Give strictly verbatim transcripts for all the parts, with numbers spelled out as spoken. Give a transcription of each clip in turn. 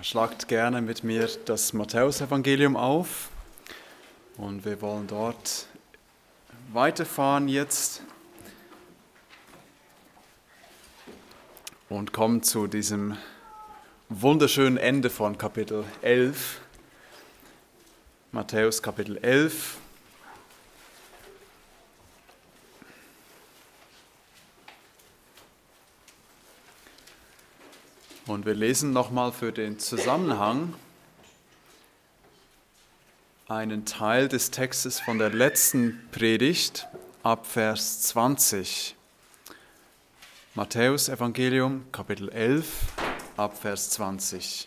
Schlagt gerne mit mir das Matthäusevangelium auf und wir wollen dort weiterfahren jetzt und kommen zu diesem wunderschönen Ende von Kapitel elf. Matthäus Kapitel elf. Und wir lesen nochmal für den Zusammenhang einen Teil des Textes von der letzten Predigt ab Vers zwanzig. Matthäus Evangelium Kapitel elf ab Vers zwanzig.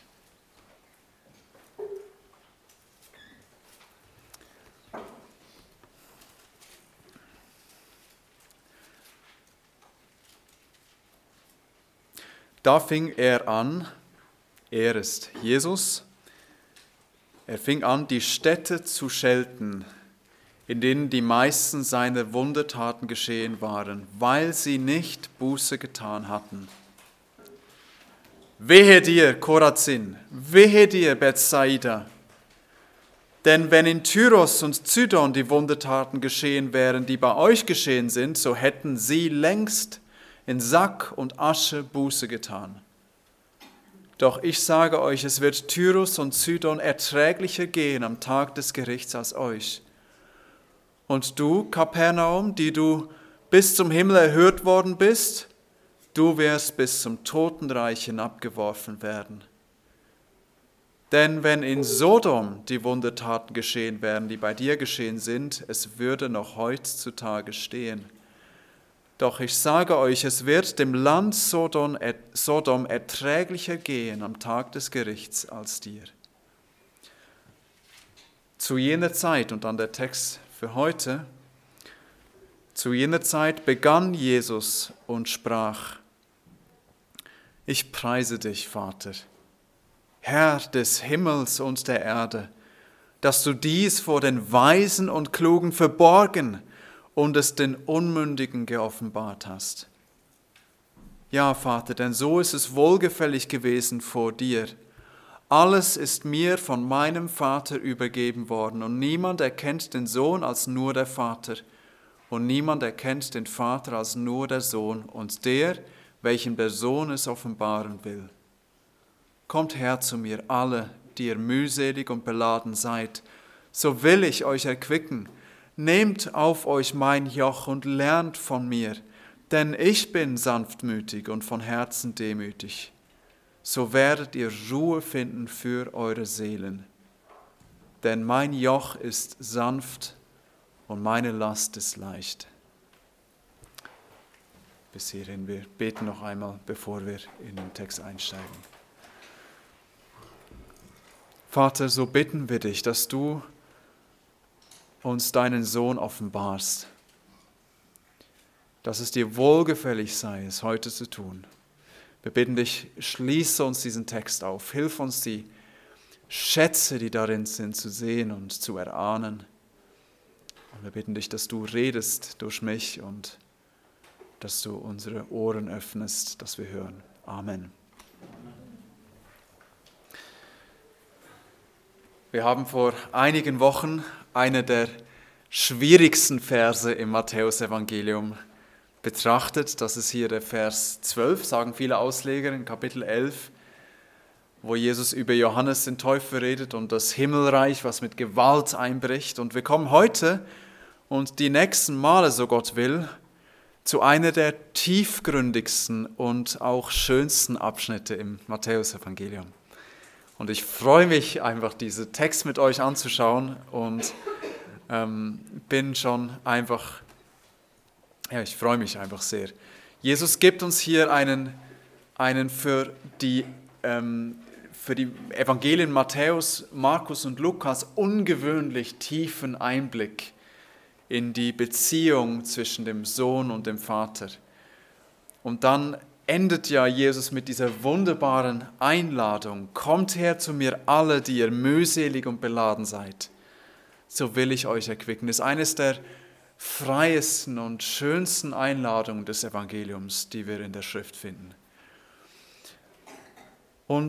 Da fing er an, er ist Jesus, er fing an, die Städte zu schelten, in denen die meisten seiner Wundertaten geschehen waren, weil sie nicht Buße getan hatten. Wehe dir, Chorazin, wehe dir, Bethsaida! Denn wenn in Tyros und Zidon die Wundertaten geschehen wären, die bei euch geschehen sind, so hätten sie längst in Sack und Asche Buße getan. Doch ich sage euch, es wird Tyrus und Zidon erträglicher gehen am Tag des Gerichts als euch. Und du, Kapernaum, die du bis zum Himmel erhöht worden bist, du wirst bis zum Totenreich hinabgeworfen werden. Denn wenn in Sodom die Wundertaten geschehen wären, die bei dir geschehen sind, es würde noch heutzutage stehen. Doch ich sage euch, es wird dem Land Sodom, Sodom erträglicher gehen am Tag des Gerichts als dir. Zu jener Zeit, und dann der Text für heute, zu jener Zeit begann Jesus und sprach: Ich preise dich, Vater, Herr des Himmels und der Erde, dass du dies vor den Weisen und Klugen verborgen und es den Unmündigen geoffenbart hast. Ja, Vater, denn so ist es wohlgefällig gewesen vor dir. Alles ist mir von meinem Vater übergeben worden und niemand erkennt den Sohn als nur der Vater und niemand erkennt den Vater als nur der Sohn und der, welchem der Sohn es offenbaren will. Kommt her zu mir alle, die ihr mühselig und beladen seid, so will ich euch erquicken. Nehmt auf euch mein Joch und lernt von mir, denn ich bin sanftmütig und von Herzen demütig. So werdet ihr Ruhe finden für eure Seelen. Denn mein Joch ist sanft und meine Last ist leicht. Bis hierhin, wir beten noch einmal, bevor wir in den Text einsteigen. Vater, so bitten wir dich, dass du uns deinen Sohn offenbarst, dass es dir wohlgefällig sei, es heute zu tun. Wir bitten dich, schließe uns diesen Text auf, hilf uns die Schätze, die darin sind, zu sehen und zu erahnen. Und wir bitten dich, dass du redest durch mich und dass du unsere Ohren öffnest, dass wir hören. Amen. Wir haben vor einigen Wochen eine der schwierigsten Verse im Matthäusevangelium betrachtet. Das ist hier der Vers zwölf, sagen viele Ausleger in Kapitel elf, wo Jesus über Johannes den Täufer redet und das Himmelreich, was mit Gewalt einbricht. Und wir kommen heute und die nächsten Male, so Gott will, zu einer der tiefgründigsten und auch schönsten Abschnitte im Matthäusevangelium. Und ich freue mich einfach, diesen Text mit euch anzuschauen und ähm, bin schon einfach, ja, ich freue mich einfach sehr. Jesus gibt uns hier einen, einen für, die, ähm, für die Evangelien Matthäus, Markus und Lukas ungewöhnlich tiefen Einblick in die Beziehung zwischen dem Sohn und dem Vater. Und dann endet ja Jesus mit dieser wunderbaren Einladung: Kommt her zu mir alle, die ihr mühselig und beladen seid, so will ich euch erquicken. Das ist eines der freiesten und schönsten Einladungen des Evangeliums, die wir in der Schrift finden. Und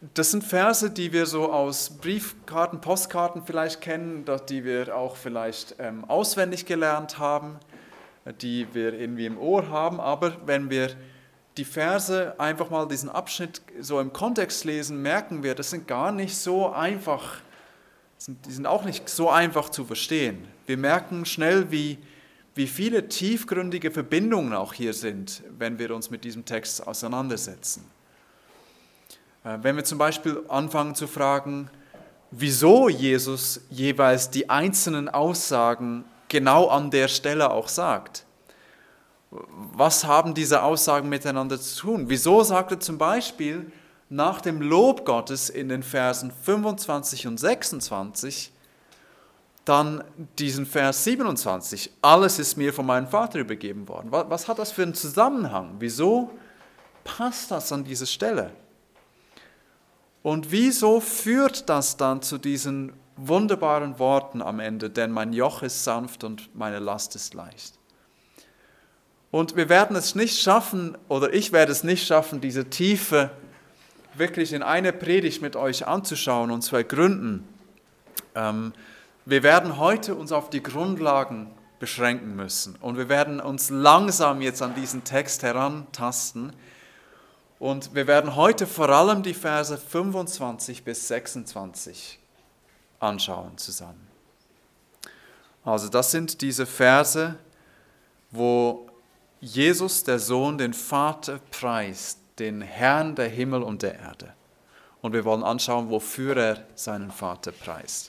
Das sind Verse, die wir so aus Briefkarten, Postkarten vielleicht kennen, die wir auch vielleicht ähm, auswendig gelernt haben, die wir irgendwie im Ohr haben. Aber wenn wir die Verse einfach mal diesen Abschnitt so im Kontext lesen, merken wir, das sind gar nicht so einfach, die sind auch nicht so einfach zu verstehen. Wir merken schnell, wie, wie viele tiefgründige Verbindungen auch hier sind, wenn wir uns mit diesem Text auseinandersetzen. Wenn wir zum Beispiel anfangen zu fragen, wieso Jesus jeweils die einzelnen Aussagen genau an der Stelle auch sagt. Was haben diese Aussagen miteinander zu tun? Wieso sagt er zum Beispiel nach dem Lob Gottes in den Versen fünfundzwanzig und sechsundzwanzig dann diesen Vers siebenundzwanzig, alles ist mir von meinem Vater übergeben worden. Was hat das für einen Zusammenhang? Wieso passt das an diese Stelle? Und wieso führt das dann zu diesen wunderbaren Worten am Ende, denn mein Joch ist sanft und meine Last ist leicht? Und wir werden es nicht schaffen, oder ich werde es nicht schaffen, diese Tiefe wirklich in einer Predigt mit euch anzuschauen und zu ergründen. Ähm, wir werden heute uns auf die Grundlagen beschränken müssen und wir werden uns langsam jetzt an diesen Text herantasten. Und wir werden heute vor allem die Verse fünfundzwanzig bis sechsundzwanzig anschauen zusammen. Also das sind diese Verse, wo Jesus, der Sohn, den Vater preist, den Herrn der Himmel und der Erde. Und wir wollen anschauen, wofür er seinen Vater preist.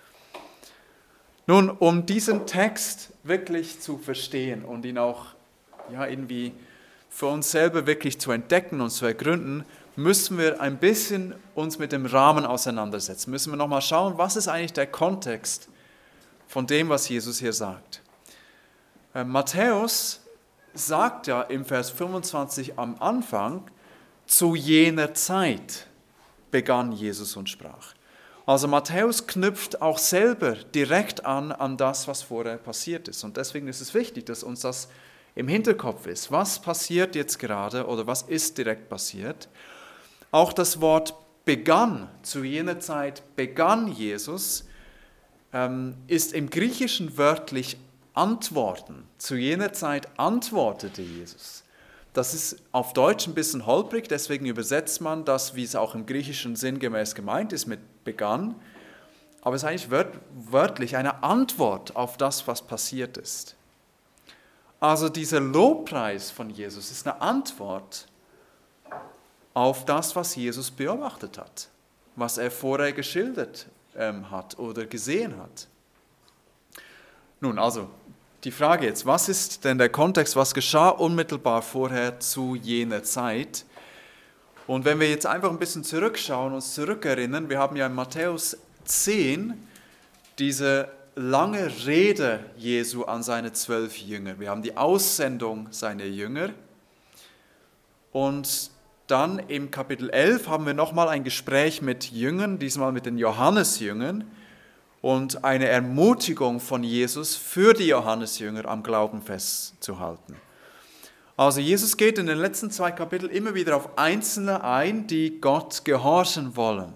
Nun, um diesen Text wirklich zu verstehen und ihn auch ja, irgendwie für uns selber wirklich zu entdecken und zu ergründen, müssen wir ein bisschen uns mit dem Rahmen auseinandersetzen. Müssen wir nochmal schauen, was ist eigentlich der Kontext von dem, was Jesus hier sagt. Äh, Matthäus sagt ja im Vers fünfundzwanzig am Anfang, zu jener Zeit begann Jesus und sprach. Also Matthäus knüpft auch selber direkt an an das, was vorher passiert ist. Und deswegen ist es wichtig, dass uns das im Hinterkopf ist. Was passiert jetzt gerade oder was ist direkt passiert? Auch das Wort begann, zu jener Zeit begann Jesus, ähm, ist im Griechischen wörtlich antworten. Zu jener Zeit antwortete Jesus. Das ist auf Deutsch ein bisschen holprig, deswegen übersetzt man das, wie es auch im Griechischen sinngemäß gemeint ist, mit begann. Aber es ist eigentlich wört, wörtlich eine Antwort auf das, was passiert ist. Also dieser Lobpreis von Jesus ist eine Antwort auf das, was Jesus beobachtet hat, was er vorher geschildert ähm, hat oder gesehen hat. Nun, also die Frage jetzt, was ist denn der Kontext, was geschah unmittelbar vorher zu jener Zeit? Und wenn wir jetzt einfach ein bisschen zurückschauen, uns zurückerinnern, wir haben ja in Matthäus zehn diese lange Rede Jesu an seine zwölf Jünger. Wir haben die Aussendung seiner Jünger. Und dann im Kapitel elf haben wir nochmal ein Gespräch mit Jüngern, diesmal mit den Johannesjüngern und eine Ermutigung von Jesus für die Johannesjünger am Glauben festzuhalten. Also Jesus geht in den letzten zwei Kapiteln immer wieder auf Einzelne ein, die Gott gehorchen wollen.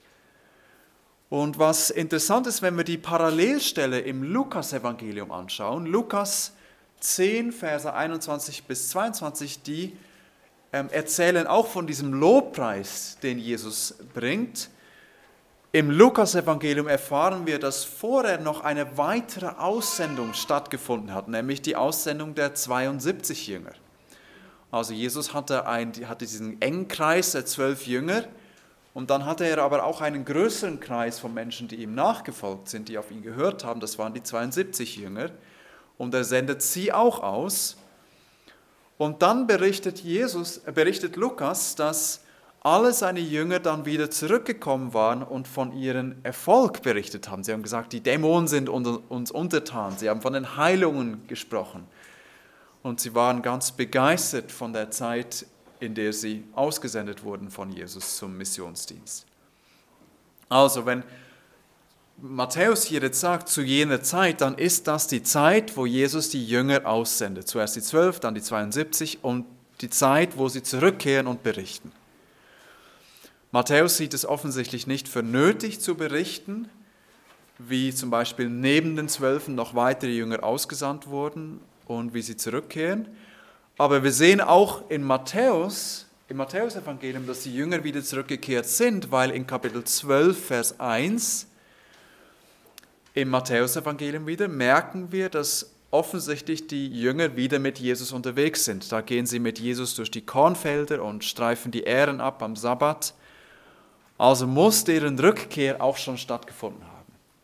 Und was interessant ist, wenn wir die Parallelstelle im Lukas-Evangelium anschauen, Lukas zehn, Verse einundzwanzig bis zweiundzwanzig, die ähm, erzählen auch von diesem Lobpreis, den Jesus bringt. Im Lukas-Evangelium erfahren wir, dass vorher noch eine weitere Aussendung stattgefunden hat, nämlich die Aussendung der zweiundsiebzig Jünger. Also Jesus hatte, ein, hatte diesen engen Kreis der zwölf Jünger, und dann hatte er aber auch einen größeren Kreis von Menschen, die ihm nachgefolgt sind, die auf ihn gehört haben. Das waren die zweiundsiebzig Jünger. Und er sendet sie auch aus. Und dann berichtet, Jesus, berichtet Lukas, dass alle seine Jünger dann wieder zurückgekommen waren und von ihrem Erfolg berichtet haben. Sie haben gesagt, die Dämonen sind uns untertan. Sie haben von den Heilungen gesprochen. Und sie waren ganz begeistert von der Zeit, in der sie ausgesendet wurden von Jesus zum Missionsdienst. Also, wenn Matthäus hier jetzt sagt, zu jener Zeit, dann ist das die Zeit, wo Jesus die Jünger aussendet. Zuerst die zwölf, dann die zweiundsiebzig und die Zeit, wo sie zurückkehren und berichten. Matthäus sieht es offensichtlich nicht für nötig zu berichten, wie zum Beispiel neben den Zwölfen noch weitere Jünger ausgesandt wurden und wie sie zurückkehren. Aber wir sehen auch in Matthäus, im Matthäus-Evangelium, dass die Jünger wieder zurückgekehrt sind, weil in Kapitel zwölf, Vers eins im Matthäus-Evangelium wieder merken wir, dass offensichtlich die Jünger wieder mit Jesus unterwegs sind. Da gehen sie mit Jesus durch die Kornfelder und streifen die Ähren ab am Sabbat. Also muss deren Rückkehr auch schon stattgefunden haben.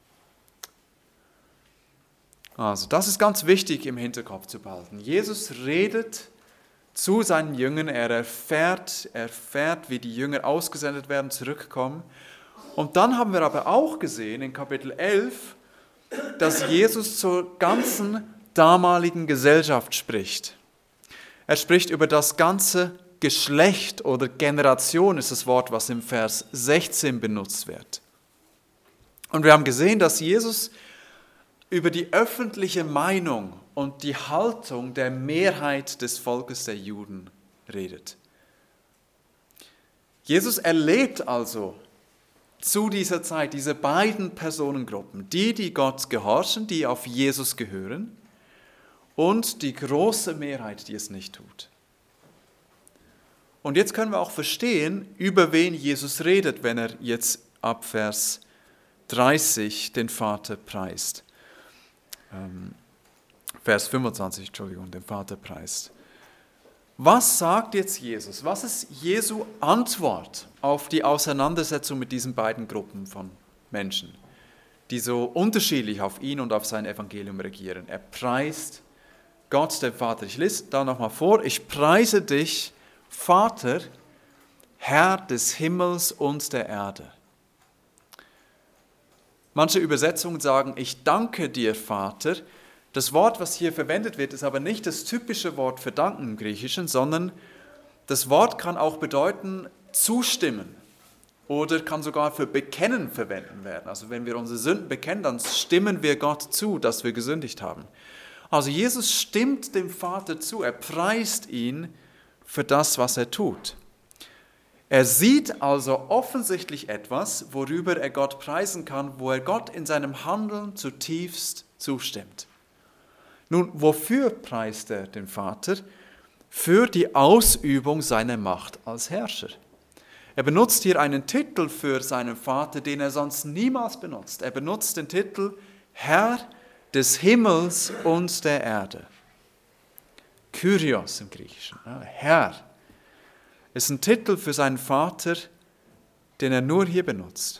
Also das ist ganz wichtig im Hinterkopf zu behalten. Jesus redet zu seinen Jüngern, er erfährt, erfährt, wie die Jünger ausgesendet werden, zurückkommen. Und dann haben wir aber auch gesehen in Kapitel elf, dass Jesus zur ganzen damaligen Gesellschaft spricht. Er spricht über das ganze Geschlecht oder Generation, ist das Wort, was im Vers sechzehn benutzt wird. Und wir haben gesehen, dass Jesus über die öffentliche Meinung und die Haltung der Mehrheit des Volkes der Juden redet. Jesus erlebt also zu dieser Zeit diese beiden Personengruppen, die, die Gott gehorchen, die auf Jesus gehören, und die große Mehrheit, die es nicht tut. Und jetzt können wir auch verstehen, über wen Jesus redet, wenn er jetzt ab Vers dreißig den Vater preist. Ähm, Vers fünfundzwanzig, Entschuldigung, den Vater preist. Was sagt jetzt Jesus? Was ist Jesu Antwort auf die Auseinandersetzung mit diesen beiden Gruppen von Menschen, die so unterschiedlich auf ihn und auf sein Evangelium reagieren? Er preist Gott, den Vater. Ich lese da nochmal vor. Ich preise dich, Vater, Herr des Himmels und der Erde. Manche Übersetzungen sagen, ich danke dir, Vater. Das Wort, was hier verwendet wird, ist aber nicht das typische Wort für danken im Griechischen, sondern das Wort kann auch bedeuten zustimmen oder kann sogar für bekennen verwendet werden. Also wenn wir unsere Sünden bekennen, dann stimmen wir Gott zu, dass wir gesündigt haben. Also Jesus stimmt dem Vater zu, er preist ihn für das, was er tut. Er sieht also offensichtlich etwas, worüber er Gott preisen kann, wo er Gott in seinem Handeln zutiefst zustimmt. Nun, wofür preist er den Vater? Für die Ausübung seiner Macht als Herrscher. Er benutzt hier einen Titel für seinen Vater, den er sonst niemals benutzt. Er benutzt den Titel Herr des Himmels und der Erde. Kyrios im Griechischen, Herr. Ist ein Titel für seinen Vater, den er nur hier benutzt.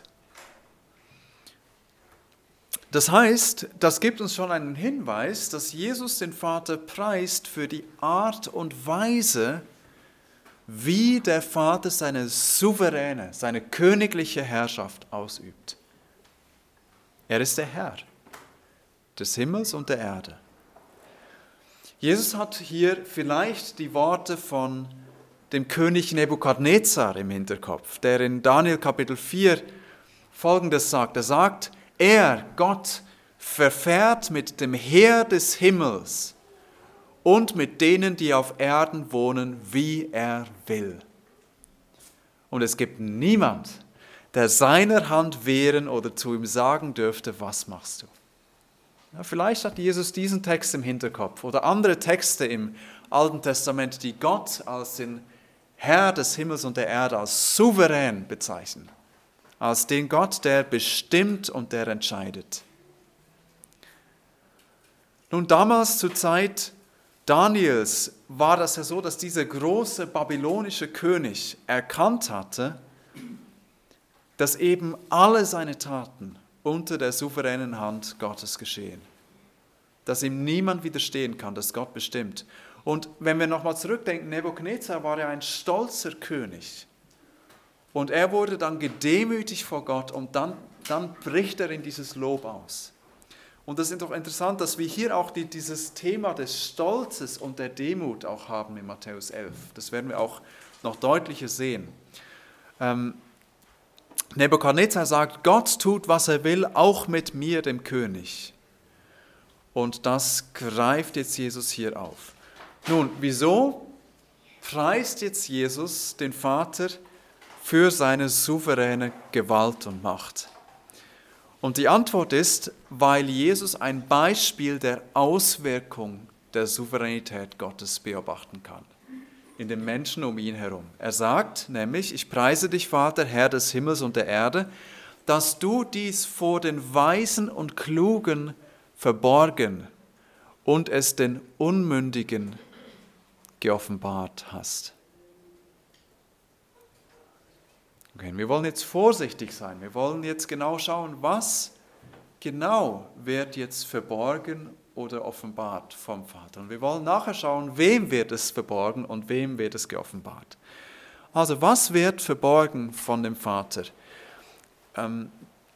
Das heißt, das gibt uns schon einen Hinweis, dass Jesus den Vater preist für die Art und Weise, wie der Vater seine souveräne, seine königliche Herrschaft ausübt. Er ist der Herr des Himmels und der Erde. Jesus hat hier vielleicht die Worte von dem König Nebukadnezar im Hinterkopf, der in Daniel Kapitel vier Folgendes sagt. Er sagt, er, Gott, verfährt mit dem Heer des Himmels und mit denen, die auf Erden wohnen, wie er will. Und es gibt niemand, der seiner Hand wehren oder zu ihm sagen dürfte, was machst du? Ja, vielleicht hat Jesus diesen Text im Hinterkopf oder andere Texte im Alten Testament, die Gott als den Herr des Himmels und der Erde, als souverän bezeichnen. Als den Gott, der bestimmt und der entscheidet. Nun, damals zur Zeit Daniels war das ja so, dass dieser große babylonische König erkannt hatte, dass eben alle seine Taten unter der souveränen Hand Gottes geschehen. Dass ihm niemand widerstehen kann, dass Gott bestimmt. Und wenn wir nochmal zurückdenken, Nebukadnezar war ja ein stolzer König. Und er wurde dann gedemütigt vor Gott und dann, dann bricht er in dieses Lob aus. Und das ist doch interessant, dass wir hier auch die, dieses Thema des Stolzes und der Demut auch haben in Matthäus elf. Das werden wir auch noch deutlicher sehen. Ähm, Nebukadnezar sagt, Gott tut, was er will, auch mit mir, dem König. Und das greift jetzt Jesus hier auf. Nun, wieso preist jetzt Jesus den Vater für seine souveräne Gewalt und Macht? Und die Antwort ist, weil Jesus ein Beispiel der Auswirkung der Souveränität Gottes beobachten kann in den Menschen um ihn herum. Er sagt nämlich, ich preise dich, Vater, Herr des Himmels und der Erde, dass du dies vor den Weisen und Klugen verborgen und es den Unmündigen geoffenbart hast. Okay, wir wollen jetzt vorsichtig sein. Wir wollen jetzt genau schauen, was genau wird jetzt verborgen oder offenbart vom Vater. Und wir wollen nachher schauen, wem wird es verborgen und wem wird es geoffenbart. Also, was wird verborgen von dem Vater? Ähm,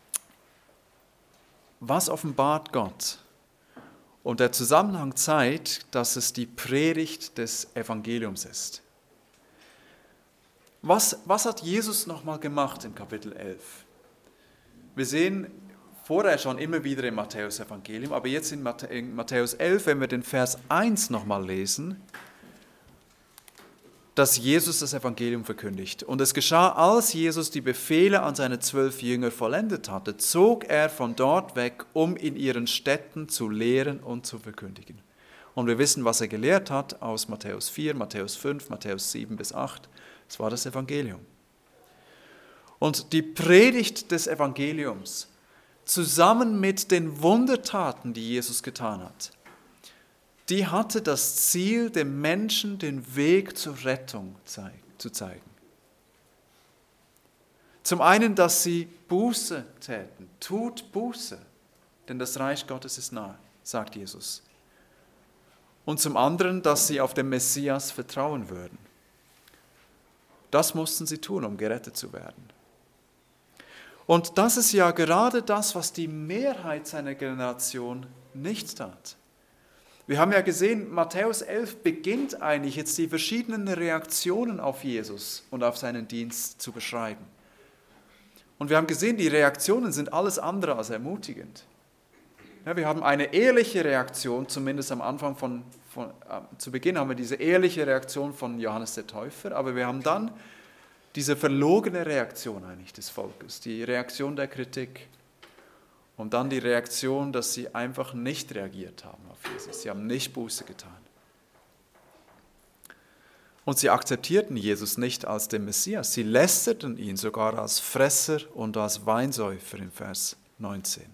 was offenbart Gott? Und der Zusammenhang zeigt, dass es die Predigt des Evangeliums ist. Was, was hat Jesus nochmal gemacht in Kapitel elf? Wir sehen vorher schon immer wieder im Matthäus-Evangelium, aber jetzt in Matthäus elf, wenn wir den Vers eins nochmal lesen, dass Jesus das Evangelium verkündigt. Und es geschah, als Jesus die Befehle an seine zwölf Jünger vollendet hatte, zog er von dort weg, um in ihren Städten zu lehren und zu verkündigen. Und wir wissen, was er gelehrt hat aus Matthäus vier, Matthäus fünf, Matthäus sieben bis acht. Das war das Evangelium. Und die Predigt des Evangeliums zusammen mit den Wundertaten, die Jesus getan hat, die hatte das Ziel, dem Menschen den Weg zur Rettung zu zeigen. Zum einen, dass sie Buße täten. Tut Buße, denn das Reich Gottes ist nahe, sagt Jesus. Und zum anderen, dass sie auf den Messias vertrauen würden. Das mussten sie tun, um gerettet zu werden. Und das ist ja gerade das, was die Mehrheit seiner Generation nicht tat. Wir haben ja gesehen, Matthäus elf beginnt eigentlich jetzt die verschiedenen Reaktionen auf Jesus und auf seinen Dienst zu beschreiben. Und wir haben gesehen, die Reaktionen sind alles andere als ermutigend. Ja, wir haben eine ehrliche Reaktion, zumindest am Anfang von, von äh, zu Beginn haben wir diese ehrliche Reaktion von Johannes der Täufer, aber wir haben dann diese verlogene Reaktion eigentlich des Volkes, die Reaktion der Kritik und dann die Reaktion, dass sie einfach nicht reagiert haben auf Jesus. Sie haben nicht Buße getan. Und sie akzeptierten Jesus nicht als den Messias. Sie lästerten ihn sogar als Fresser und als Weinsäufer im Vers neunzehn.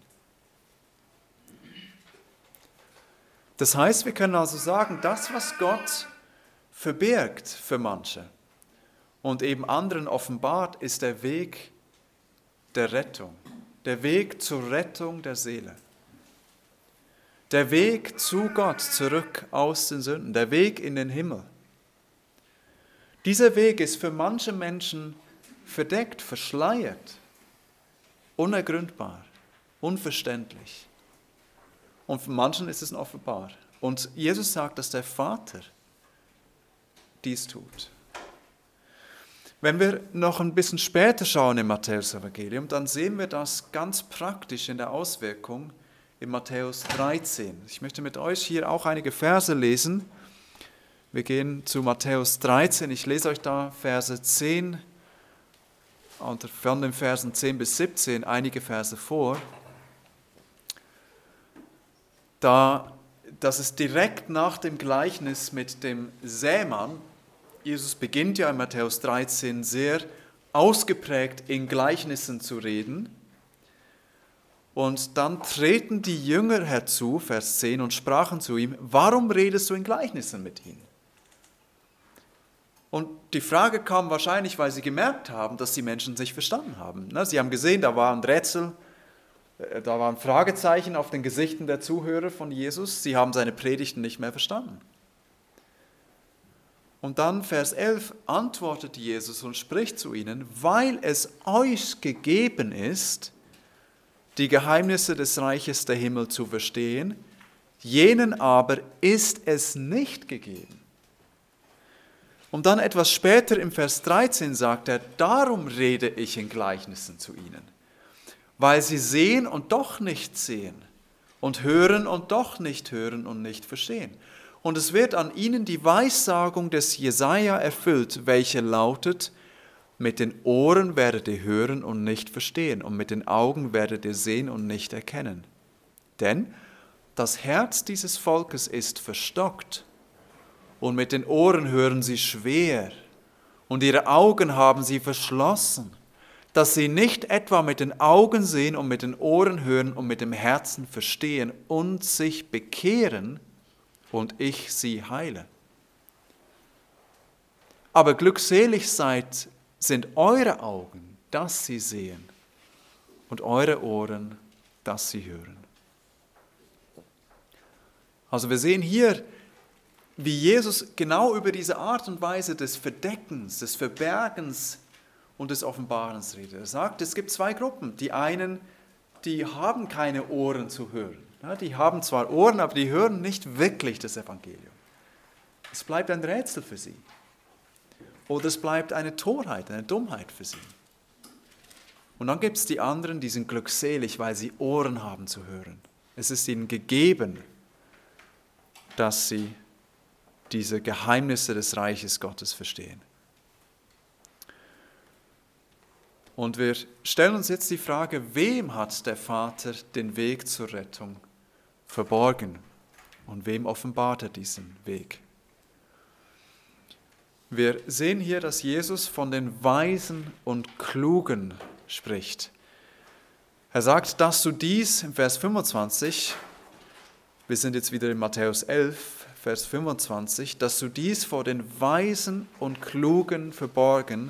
Das heißt, wir können also sagen, das, was Gott verbirgt für manche und eben anderen offenbart, ist der Weg der Rettung, der Weg zur Rettung der Seele, der Weg zu Gott zurück aus den Sünden, der Weg in den Himmel. Dieser Weg ist für manche Menschen verdeckt, verschleiert, unergründbar, unverständlich. Und für manchen ist es offenbar. Und Jesus sagt, dass der Vater dies tut. Wenn wir noch ein bisschen später schauen im Matthäus-Evangelium, dann sehen wir das ganz praktisch in der Auswirkung in Matthäus dreizehn. Ich möchte mit euch hier auch einige Verse lesen. Wir gehen zu Matthäus dreizehn. Ich lese euch da Verse zehn und von den Versen zehn bis siebzehn einige Verse vor. Da, das ist direkt nach dem Gleichnis mit dem Sämann. Jesus beginnt ja in Matthäus dreizehn sehr ausgeprägt in Gleichnissen zu reden. Und dann treten die Jünger herzu, Vers zehn, und sprachen zu ihm, warum redest du in Gleichnissen mit ihnen? Und die Frage kam wahrscheinlich, weil sie gemerkt haben, dass die Menschen es nicht verstanden haben. Sie haben gesehen, da war ein Rätsel, da waren Fragezeichen auf den Gesichtern der Zuhörer von Jesus. Sie haben seine Predigten nicht mehr verstanden. Und dann Vers elf antwortet Jesus und spricht zu ihnen, weil es euch gegeben ist, die Geheimnisse des Reiches der Himmel zu verstehen, jenen aber ist es nicht gegeben. Und dann etwas später im Vers dreizehn sagt er, darum rede ich in Gleichnissen zu ihnen, weil sie sehen und doch nicht sehen und hören und doch nicht hören und nicht verstehen. Und es wird an ihnen die Weissagung des Jesaja erfüllt, welche lautet, Mit den Ohren werdet ihr hören und nicht verstehen, und mit den Augen werdet ihr sehen und nicht erkennen. Denn das Herz dieses Volkes ist verstockt, und mit den Ohren hören sie schwer, und ihre Augen haben sie verschlossen, dass sie nicht etwa mit den Augen sehen und mit den Ohren hören und mit dem Herzen verstehen und sich bekehren, und ich sie heile. Aber glückselig seid, sind eure Augen, dass sie sehen, und eure Ohren, dass sie hören. Also wir sehen hier, wie Jesus genau über diese Art und Weise des Verdeckens, des Verbergens und des Offenbarens redet. Er sagt, es gibt zwei Gruppen. Die einen, die haben keine Ohren zu hören. Ja, die haben zwar Ohren, aber die hören nicht wirklich das Evangelium. Es bleibt ein Rätsel für sie. Oder es bleibt eine Torheit, eine Dummheit für sie. Und dann gibt es die anderen, die sind glückselig, weil sie Ohren haben zu hören. Es ist ihnen gegeben, dass sie diese Geheimnisse des Reiches Gottes verstehen. Und wir stellen uns jetzt die Frage, wem hat der Vater den Weg zur Rettung verborgen und wem offenbart er diesen Weg? Wir sehen hier, dass Jesus von den Weisen und Klugen spricht. Er sagt, dass du dies, im Vers fünfundzwanzig, wir sind jetzt wieder in Matthäus elf, Vers fünfundzwanzig, dass du dies vor den Weisen und Klugen verborgen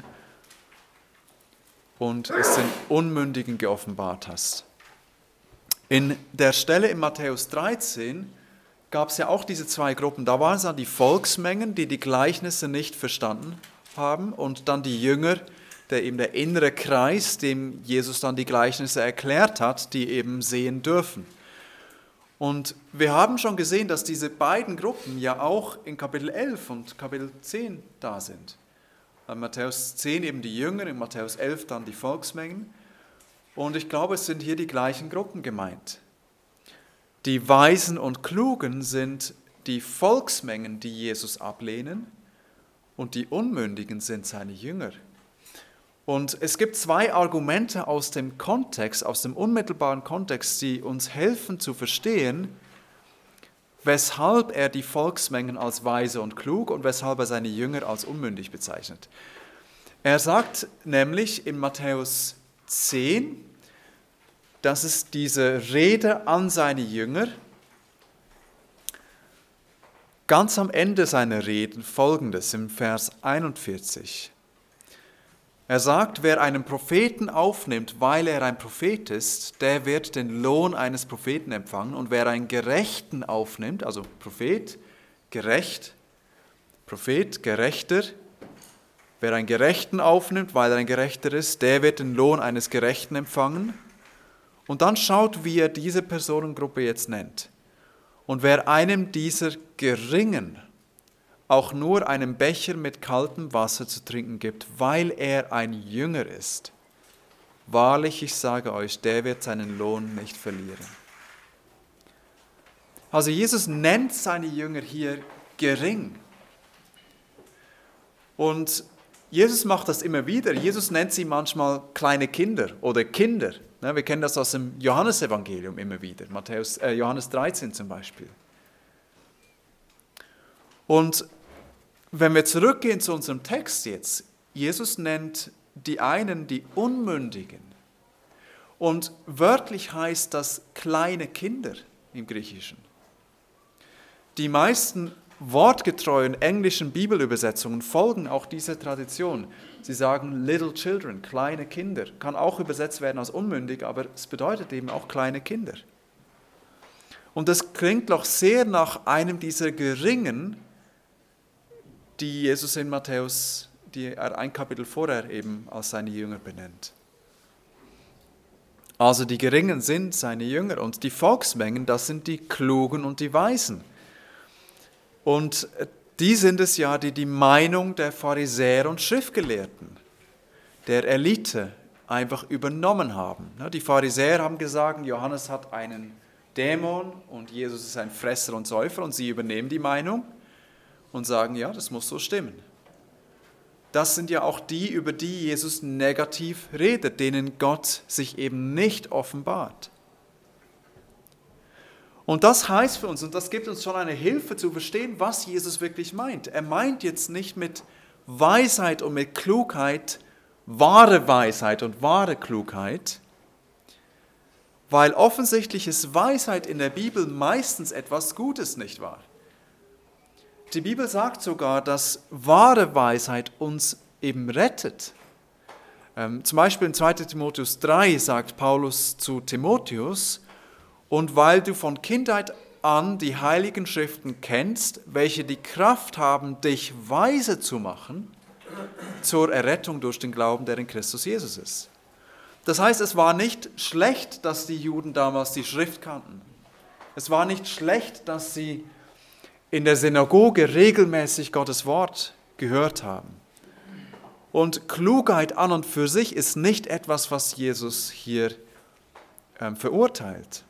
und es den Unmündigen geoffenbart hast. In der Stelle in Matthäus dreizehn gab es ja auch diese zwei Gruppen. Da waren es dann die Volksmengen, die die Gleichnisse nicht verstanden haben, und dann die Jünger, der eben der innere Kreis, dem Jesus dann die Gleichnisse erklärt hat, die eben sehen dürfen. Und wir haben schon gesehen, dass diese beiden Gruppen ja auch in Kapitel elf und Kapitel zehn da sind. In Matthäus zehn eben die Jünger, in Matthäus elf dann die Volksmengen. Und ich glaube, es sind hier die gleichen Gruppen gemeint. Die Weisen und Klugen sind die Volksmengen, die Jesus ablehnen, und die Unmündigen sind seine Jünger. Und es gibt zwei Argumente aus dem Kontext, aus dem unmittelbaren Kontext, die uns helfen zu verstehen, weshalb er die Volksmengen als weise und klug und weshalb er seine Jünger als unmündig bezeichnet. Er sagt nämlich in Matthäus zehn, dass es diese Rede an seine Jünger ganz am Ende seiner Reden folgendes im Vers einundvierzig. Er sagt, wer einen Propheten aufnimmt, weil er ein Prophet ist, der wird den Lohn eines Propheten empfangen. Und wer einen Gerechten aufnimmt, also Prophet, gerecht, Prophet, Gerechter, wer einen Gerechten aufnimmt, weil er ein Gerechter ist, der wird den Lohn eines Gerechten empfangen. Und dann schaut, wie er diese Personengruppe jetzt nennt. Und wer einem dieser Geringen auch nur einen Becher mit kaltem Wasser zu trinken gibt, weil er ein Jünger ist, wahrlich, ich sage euch, der wird seinen Lohn nicht verlieren. Also Jesus nennt seine Jünger hier gering. Und Jesus macht das immer wieder. Jesus nennt sie manchmal kleine Kinder oder Kinder. Wir kennen das aus dem Johannesevangelium immer wieder, Matthäus, äh, Johannes dreizehn zum Beispiel. Und wenn wir zurückgehen zu unserem Text jetzt, Jesus nennt die einen die Unmündigen. Und wörtlich heißt das kleine Kinder im Griechischen. Die meisten wortgetreuen englischen Bibelübersetzungen folgen auch dieser Tradition. Sie sagen little children, kleine Kinder. Kann auch übersetzt werden als unmündig, aber es bedeutet eben auch kleine Kinder. Und das klingt doch sehr nach einem dieser Geringen, die Jesus in Matthäus, die er ein Kapitel vorher eben als seine Jünger benennt. Also die Geringen sind seine Jünger und die Volksmengen, das sind die Klugen und die Weisen. Und die sind es ja, die die Meinung der Pharisäer und Schriftgelehrten, der Elite, einfach übernommen haben. Die Pharisäer haben gesagt, Johannes hat einen Dämon und Jesus ist ein Fresser und Säufer, und sie übernehmen die Meinung und sagen, ja, das muss so stimmen. das sind ja auch die, über die Jesus negativ redet, denen Gott sich eben nicht offenbart. Und das heißt für uns, und das gibt uns schon eine Hilfe zu verstehen, was Jesus wirklich meint. Er meint jetzt nicht mit Weisheit und mit Klugheit wahre Weisheit und wahre Klugheit, weil offensichtlich ist Weisheit in der Bibel meistens etwas Gutes, nicht wahr? Die Bibel sagt sogar, dass wahre Weisheit uns eben rettet. Ähm, zum Beispiel in zweiter Timotheus drei sagt Paulus zu Timotheus: Und weil du von Kindheit an die heiligen Schriften kennst, welche die Kraft haben, dich weise zu machen zur Errettung durch den Glauben, der in Christus Jesus ist. Das heißt, es war nicht schlecht, dass die Juden damals die Schrift kannten. Es war nicht schlecht, dass sie in der Synagoge regelmäßig Gottes Wort gehört haben. Und Klugheit an und für sich ist nicht etwas, was Jesus hier ähm, verurteilt.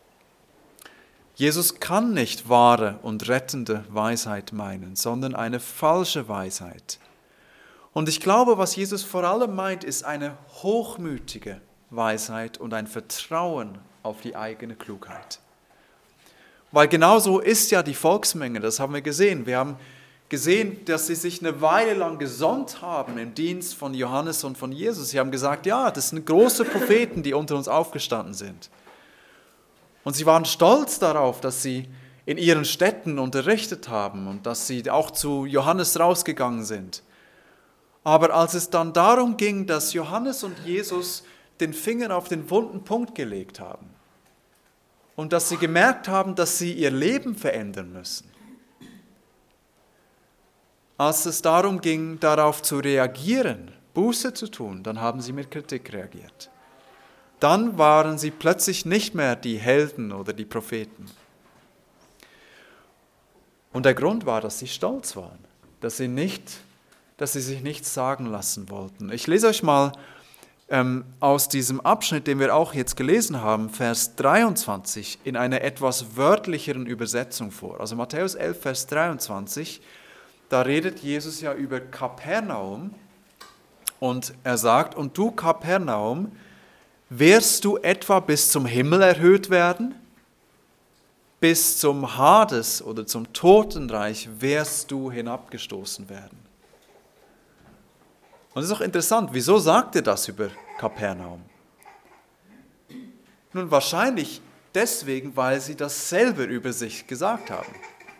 Jesus kann nicht wahre und rettende Weisheit meinen, sondern eine falsche Weisheit. Und ich glaube, was Jesus vor allem meint, ist eine hochmütige Weisheit und ein Vertrauen auf die eigene Klugheit. Weil genauso ist ja die Volksmenge, das haben wir gesehen. Wir haben gesehen, dass sie sich eine Weile lang gesonnt haben im Dienst von Johannes und von Jesus. Sie haben gesagt, ja, das sind große Propheten, die unter uns aufgestanden sind. Und sie waren stolz darauf, dass sie in ihren Städten unterrichtet haben und dass sie auch zu Johannes rausgegangen sind. Aber als es dann darum ging, dass Johannes und Jesus den Finger auf den wunden Punkt gelegt haben und dass sie gemerkt haben, dass sie ihr Leben verändern müssen, als es darum ging, darauf zu reagieren, Buße zu tun, dann haben sie mit Kritik reagiert. Dann waren sie plötzlich nicht mehr die Helden oder die Propheten. Und der Grund war, dass sie stolz waren, dass sie, nicht, dass sie sich nichts sagen lassen wollten. Ich lese euch mal ähm, aus diesem Abschnitt, den wir auch jetzt gelesen haben, Vers dreiundzwanzig, in einer etwas wörtlicheren Übersetzung vor. Also Matthäus elf, Vers dreiundzwanzig, da redet Jesus ja über Kapernaum und er sagt, und du Kapernaum, wirst du etwa bis zum Himmel erhöht werden? Bis zum Hades oder zum Totenreich wirst du hinabgestoßen werden. Und es ist auch interessant, wieso sagt er das über Kapernaum? Nun, wahrscheinlich deswegen, weil sie das selber über sich gesagt haben.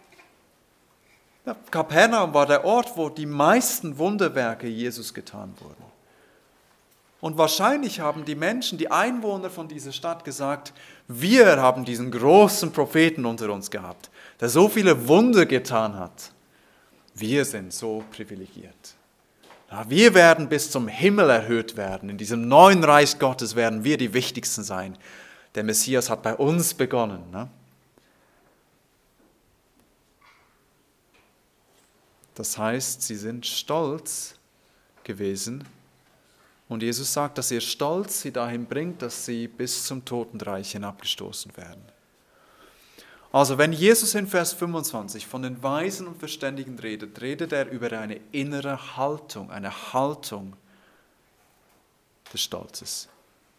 Ja, Kapernaum war der Ort, wo die meisten Wunderwerke Jesus getan wurden. Und wahrscheinlich haben die Menschen, die Einwohner von dieser Stadt gesagt, wir haben diesen großen Propheten unter uns gehabt, der so viele Wunder getan hat. Wir sind so privilegiert. Ja, wir werden bis zum Himmel erhöht werden. In diesem neuen Reich Gottes werden wir die Wichtigsten sein. Der Messias hat bei uns begonnen. Ne? Das heißt, sie sind stolz gewesen. Und Jesus sagt, dass ihr Stolz sie dahin bringt, dass sie bis zum Totenreich hinabgestoßen werden. Also wenn Jesus in Vers fünfundzwanzig von den Weisen und Verständigen redet, redet er über eine innere Haltung, eine Haltung des Stolzes.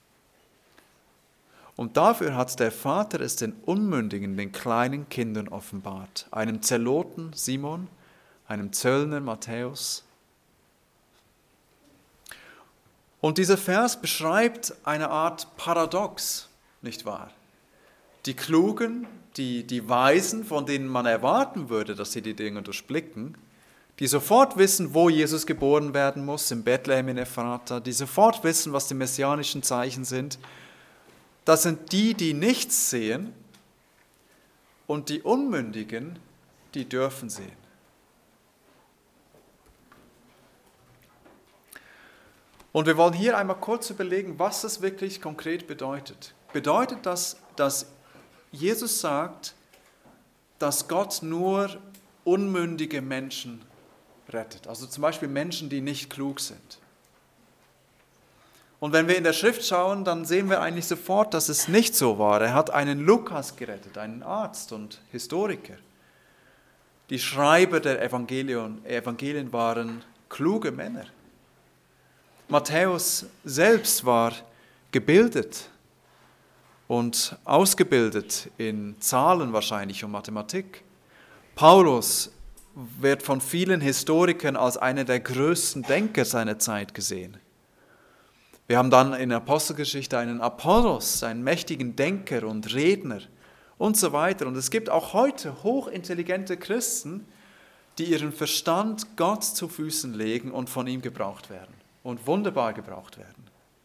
Und dafür hat der Vater es den Unmündigen, den kleinen Kindern offenbart, einem Zeloten Simon, einem Zöllner Matthäus. Und dieser Vers beschreibt eine Art Paradox, nicht wahr? Die Klugen, die, die Weisen, von denen man erwarten würde, dass sie die Dinge durchblicken, die sofort wissen, wo Jesus geboren werden muss, in Bethlehem in Ephrata, die sofort wissen, was die messianischen Zeichen sind, das sind die, die nichts sehen, und die Unmündigen, die dürfen sehen. Und wir wollen hier einmal kurz überlegen, was das wirklich konkret bedeutet. Bedeutet das, dass Jesus sagt, dass Gott nur unmündige Menschen rettet? Also zum Beispiel Menschen, die nicht klug sind. Und wenn wir in der Schrift schauen, dann sehen wir eigentlich sofort, dass es nicht so war. Er hat einen Lukas gerettet, einen Arzt und Historiker. Die Schreiber der Evangelien, Evangelien waren kluge Männer. Matthäus selbst war gebildet und ausgebildet in Zahlen wahrscheinlich und Mathematik. Paulus wird von vielen Historikern als einer der größten Denker seiner Zeit gesehen. Wir haben dann in der Apostelgeschichte einen Apollos, einen mächtigen Denker und Redner und so weiter. Und es gibt auch heute hochintelligente Christen, die ihren Verstand Gott zu Füßen legen und von ihm gebraucht werden und wunderbar gebraucht werden.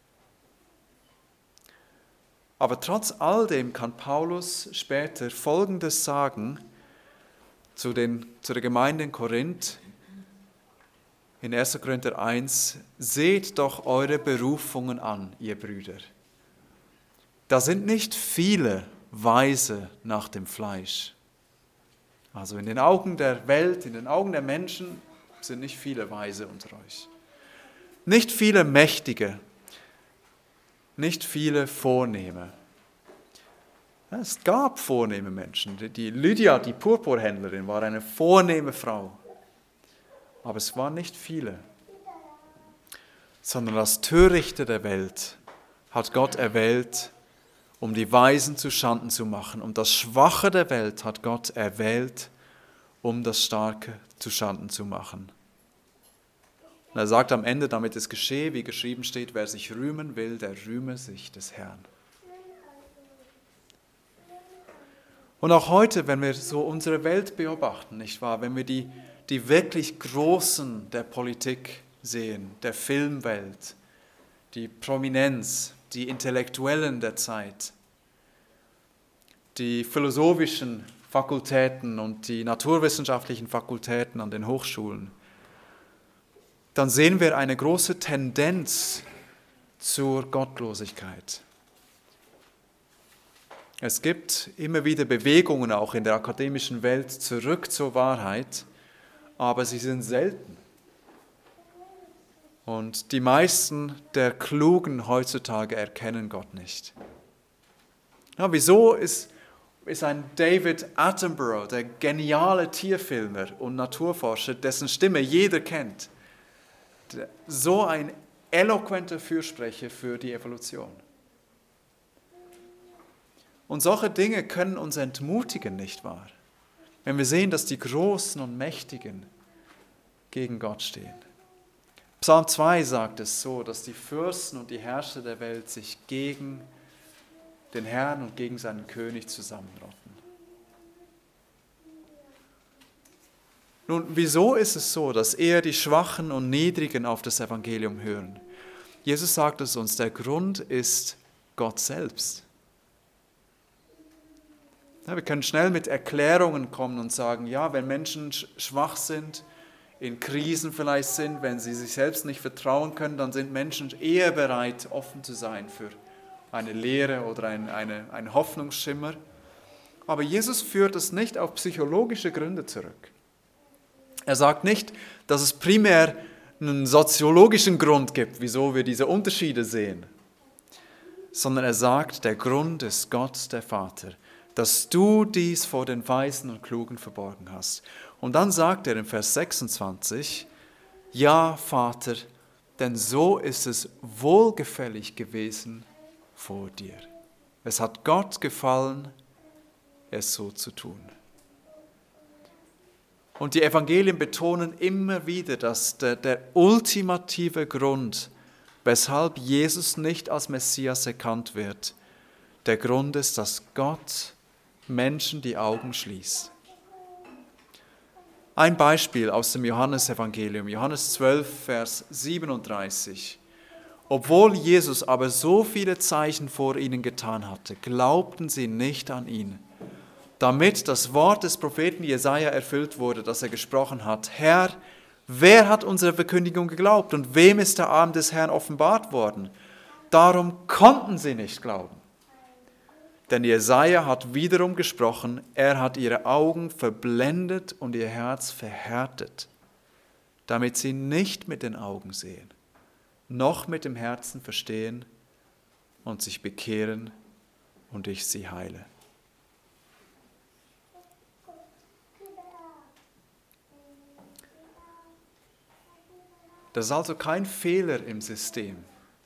Aber trotz all dem kann Paulus später Folgendes sagen zu, den, zu der Gemeinde in Korinth in erster Korinther eins: Seht doch eure Berufungen an, ihr Brüder. Da sind nicht viele Weise nach dem Fleisch. Also in den Augen der Welt, in den Augen der Menschen sind nicht viele Weise unter euch. Nicht viele Mächtige, nicht viele Vornehme. Es gab vornehme Menschen. Die Lydia, die Purpurhändlerin, war eine vornehme Frau. Aber es waren nicht viele. Sondern das Törichte der Welt hat Gott erwählt, um die Weisen zu Schanden zu machen. Und das Schwache der Welt hat Gott erwählt, um das Starke zu Schanden zu machen. Und er sagt am Ende, damit es geschehe, wie geschrieben steht, wer sich rühmen will, der rühme sich des Herrn. Und auch heute, wenn wir so unsere Welt beobachten, nicht wahr, wenn wir die, die wirklich Großen der Politik sehen, der Filmwelt, die Prominenz, die Intellektuellen der Zeit, die philosophischen Fakultäten und die naturwissenschaftlichen Fakultäten an den Hochschulen, dann sehen wir eine große Tendenz zur Gottlosigkeit. Es gibt immer wieder Bewegungen auch in der akademischen Welt zurück zur Wahrheit, aber sie sind selten. Und die meisten der Klugen heutzutage erkennen Gott nicht. Ja, wieso ist, ist ein David Attenborough, der geniale Tierfilmer und Naturforscher, dessen Stimme jeder kennt, so ein eloquenter Fürsprecher für die Evolution? Und solche Dinge können uns entmutigen, nicht wahr? Wenn wir sehen, dass die Großen und Mächtigen gegen Gott stehen. Psalm zwei sagt es so, dass die Fürsten und die Herrscher der Welt sich gegen den Herrn und gegen seinen König zusammenrotten. Nun, wieso ist es so, dass eher die Schwachen und Niedrigen auf das Evangelium hören? Jesus sagt es uns, der Grund ist Gott selbst. Ja, wir können schnell mit Erklärungen kommen und sagen, ja, wenn Menschen schwach sind, in Krisen vielleicht sind, wenn sie sich selbst nicht vertrauen können, dann sind Menschen eher bereit, offen zu sein für eine Lehre oder ein, eine, ein Hoffnungsschimmer. Aber Jesus führt es nicht auf psychologische Gründe zurück. Er sagt nicht, dass es primär einen soziologischen Grund gibt, wieso wir diese Unterschiede sehen, sondern er sagt, der Grund ist Gott, der Vater, dass du dies vor den Weisen und Klugen verborgen hast. Und dann sagt er in Vers sechsundzwanzig, ja, Vater, denn so ist es wohlgefällig gewesen vor dir. Es hat Gott gefallen, es so zu tun. Und die Evangelien betonen immer wieder, dass der, der ultimative Grund, weshalb Jesus nicht als Messias erkannt wird, der Grund ist, dass Gott Menschen die Augen schließt. Ein Beispiel aus dem Johannesevangelium, Johannes zwölf, Vers siebenunddreißig. Obwohl Jesus aber so viele Zeichen vor ihnen getan hatte, glaubten sie nicht an ihn, damit das Wort des Propheten Jesaja erfüllt wurde, das er gesprochen hat. Herr, wer hat unsere Verkündigung geglaubt und wem ist der Arm des Herrn offenbart worden? Darum konnten sie nicht glauben. Denn Jesaja hat wiederum gesprochen, er hat ihre Augen verblendet und ihr Herz verhärtet, damit sie nicht mit den Augen sehen, noch mit dem Herzen verstehen und sich bekehren und ich sie heile. Das ist also kein Fehler im System.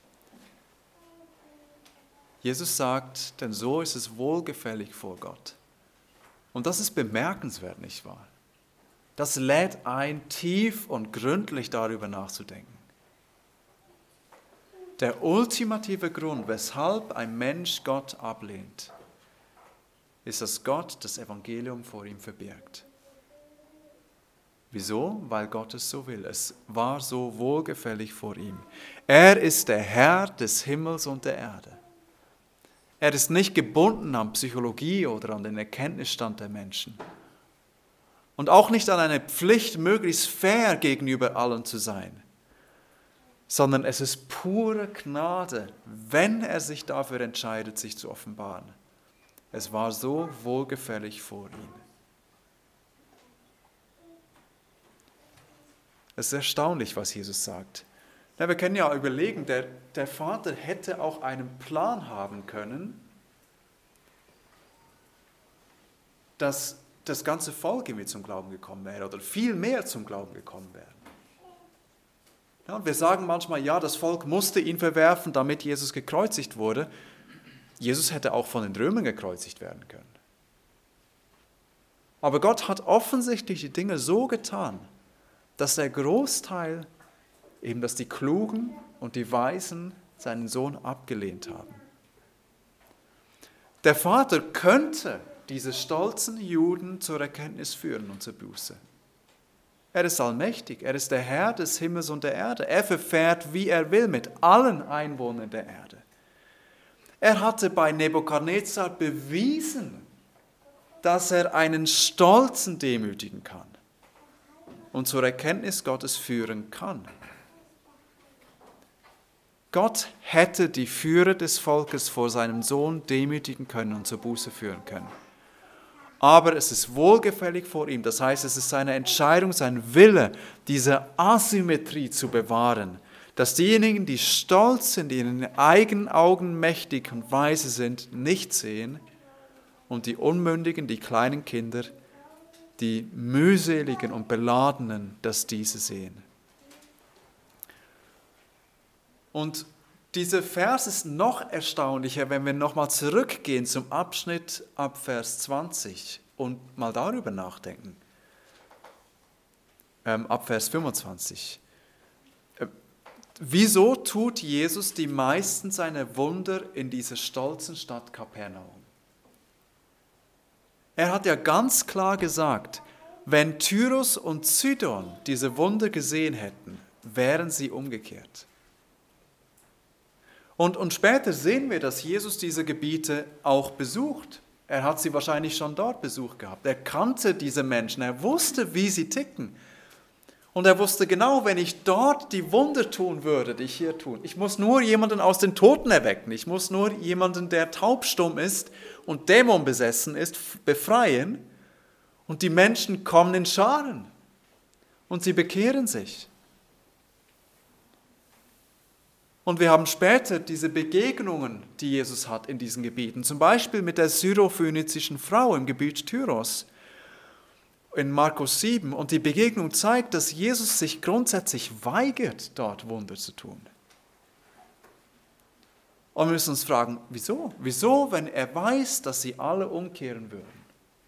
Jesus sagt, denn so ist es wohlgefällig vor Gott. Und das ist bemerkenswert, nicht wahr? Das lädt ein, tief und gründlich darüber nachzudenken. Der ultimative Grund, weshalb ein Mensch Gott ablehnt, ist, dass Gott das Evangelium vor ihm verbirgt. Wieso? Weil Gott es so will. Es war so wohlgefällig vor ihm. Er ist der Herr des Himmels und der Erde. Er ist nicht gebunden an Psychologie oder an den Erkenntnisstand der Menschen. Und auch nicht an eine Pflicht, möglichst fair gegenüber allen zu sein. Sondern es ist pure Gnade, wenn er sich dafür entscheidet, sich zu offenbaren. Es war so wohlgefällig vor ihm. Es ist erstaunlich, was Jesus sagt. Ja, wir können ja überlegen, der, der Vater hätte auch einen Plan haben können, dass das ganze Volk irgendwie zum Glauben gekommen wäre oder viel mehr zum Glauben gekommen wäre. Ja, und wir sagen manchmal, ja, das Volk musste ihn verwerfen, damit Jesus gekreuzigt wurde. Jesus hätte auch von den Römern gekreuzigt werden können. Aber Gott hat offensichtlich die Dinge so getan, dass der Großteil, eben dass die Klugen und die Weisen seinen Sohn abgelehnt haben. Der Vater könnte diese stolzen Juden zur Erkenntnis führen und zur Buße. Er ist allmächtig, er ist der Herr des Himmels und der Erde. Er verfährt, wie er will, mit allen Einwohnern der Erde. Er hatte bei Nebukadnezar bewiesen, dass er einen Stolzen demütigen kann und zur Erkenntnis Gottes führen kann. Gott hätte die Führer des Volkes vor seinem Sohn demütigen können und zur Buße führen können. Aber es ist wohlgefällig vor ihm, das heißt, es ist seine Entscheidung, sein Wille, diese Asymmetrie zu bewahren, dass diejenigen, die stolz sind, die in den eigenen Augen mächtig und weise sind, nicht sehen und die Unmündigen, die kleinen Kinder, die mühseligen und beladenen, dass diese sehen. Und dieser Vers ist noch erstaunlicher, wenn wir nochmal zurückgehen zum Abschnitt ab Vers zwanzig und mal darüber nachdenken. Ähm, ab Vers fünfundzwanzig. Äh, wieso tut Jesus die meisten seiner Wunder in dieser stolzen Stadt Kapernaum? Er hat ja ganz klar gesagt, wenn Tyrus und Sidon diese Wunder gesehen hätten, wären sie umgekehrt. Und, und später sehen wir, dass Jesus diese Gebiete auch besucht. Er hat sie wahrscheinlich schon dort besucht gehabt. Er kannte diese Menschen, er wusste, wie sie ticken. Und er wusste genau, wenn ich dort die Wunder tun würde, die ich hier tue, ich muss nur jemanden aus den Toten erwecken, ich muss nur jemanden, der taubstumm ist und dämonbesessen ist, befreien. Und die Menschen kommen in Scharen und sie bekehren sich. Und wir haben später diese Begegnungen, die Jesus hat in diesen Gebieten, zum Beispiel mit der syrophönizischen Frau im Gebiet Tyros in Markus sieben. Und die Begegnung zeigt, dass Jesus sich grundsätzlich weigert, dort Wunder zu tun. Und wir müssen uns fragen, wieso? Wieso, wenn er weiß, dass sie alle umkehren würden?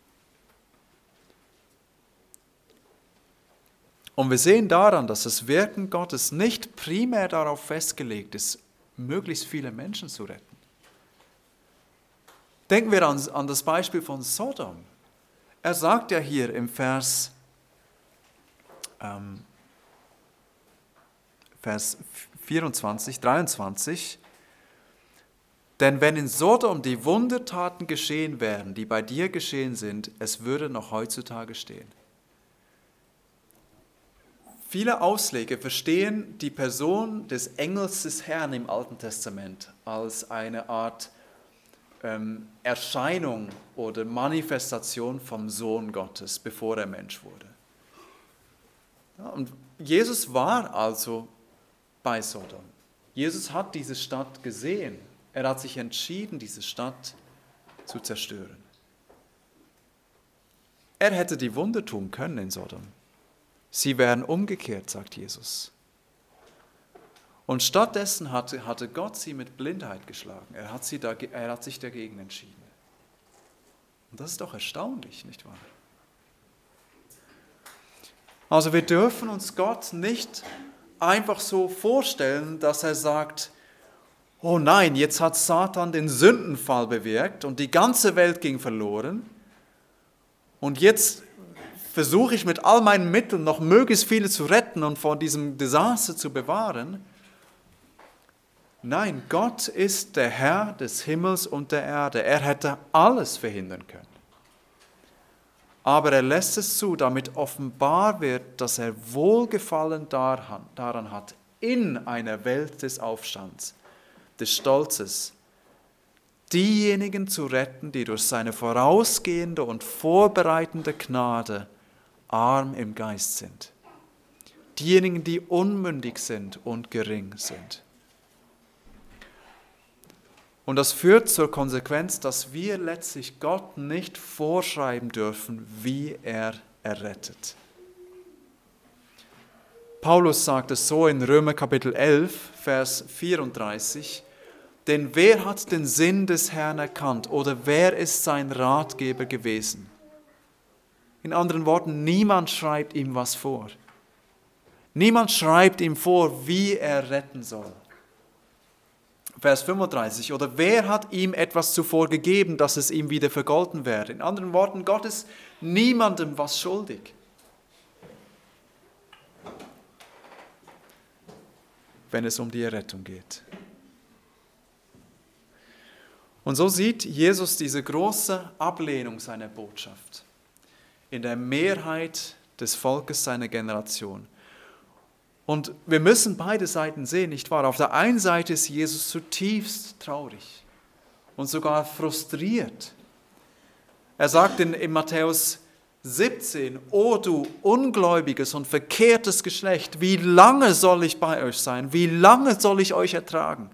Und wir sehen daran, dass das Wirken Gottes nicht primär darauf festgelegt ist, möglichst viele Menschen zu retten. Denken wir an, an das Beispiel von Sodom. Er sagt ja hier im Vers, ähm, Vers vierundzwanzig, dreiundzwanzig, denn wenn in Sodom die Wundertaten geschehen wären, die bei dir geschehen sind, es würde noch heutzutage stehen. Viele Ausleger verstehen die Person des Engels des Herrn im Alten Testament als eine Art ähm, Erscheinung oder Manifestation vom Sohn Gottes, bevor er Mensch wurde. Ja, und Jesus war also bei Sodom. Jesus hat diese Stadt gesehen. Er hat sich entschieden, diese Stadt zu zerstören. Er hätte die Wunder tun können in Sodom. Sie wären umgekehrt, sagt Jesus. Und stattdessen hatte, hatte Gott sie mit Blindheit geschlagen. Er hat, sie da, er hat sich dagegen entschieden. Und das ist doch erstaunlich, nicht wahr? Also wir dürfen uns Gott nicht einfach so vorstellen, dass er sagt, oh nein, jetzt hat Satan den Sündenfall bewirkt und die ganze Welt ging verloren. Und jetzt versuche ich mit all meinen Mitteln noch möglichst viele zu retten und vor diesem Desaster zu bewahren. Nein, Gott ist der Herr des Himmels und der Erde. Er hätte alles verhindern können. Aber er lässt es zu, damit offenbar wird, dass er Wohlgefallen daran hat, in einer Welt des Aufstands, des Stolzes, diejenigen zu retten, die durch seine vorausgehende und vorbereitende Gnade arm im Geist sind. Diejenigen, die unmündig sind und gering sind. Und das führt zur Konsequenz, dass wir letztlich Gott nicht vorschreiben dürfen, wie er errettet. Paulus sagt es so in Römer Kapitel elf, Vers vierunddreißig, denn wer hat den Sinn des Herrn erkannt oder wer ist sein Ratgeber gewesen? In anderen Worten, niemand schreibt ihm was vor. Niemand schreibt ihm vor, wie er retten soll. Vers fünfunddreißig, oder wer hat ihm etwas zuvor gegeben, dass es ihm wieder vergolten werde? In anderen Worten, Gott ist niemandem was schuldig. Wenn es um die Errettung geht. Und so sieht Jesus diese große Ablehnung seiner Botschaft in der Mehrheit des Volkes seiner Generation. Und wir müssen beide Seiten sehen, nicht wahr? Auf der einen Seite ist Jesus zutiefst traurig und sogar frustriert. Er sagt in, in Matthäus siebzehn, O du ungläubiges und verkehrtes Geschlecht, wie lange soll ich bei euch sein? Wie lange soll ich euch ertragen?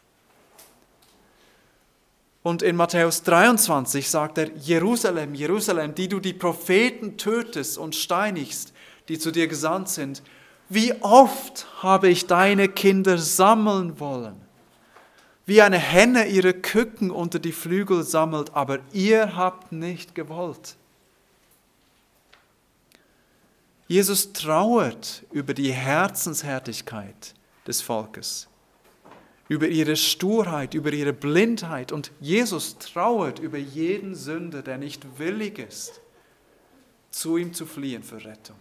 Und in Matthäus dreiundzwanzig sagt er, Jerusalem, Jerusalem, die du die Propheten tötest und steinigst, die zu dir gesandt sind, wie oft habe ich deine Kinder sammeln wollen, wie eine Henne ihre Küken unter die Flügel sammelt, aber ihr habt nicht gewollt. Jesus trauert über die Herzenshärtigkeit des Volkes, über ihre Sturheit, über ihre Blindheit. Und Jesus trauert über jeden Sünder, der nicht willig ist, zu ihm zu fliehen für Rettung.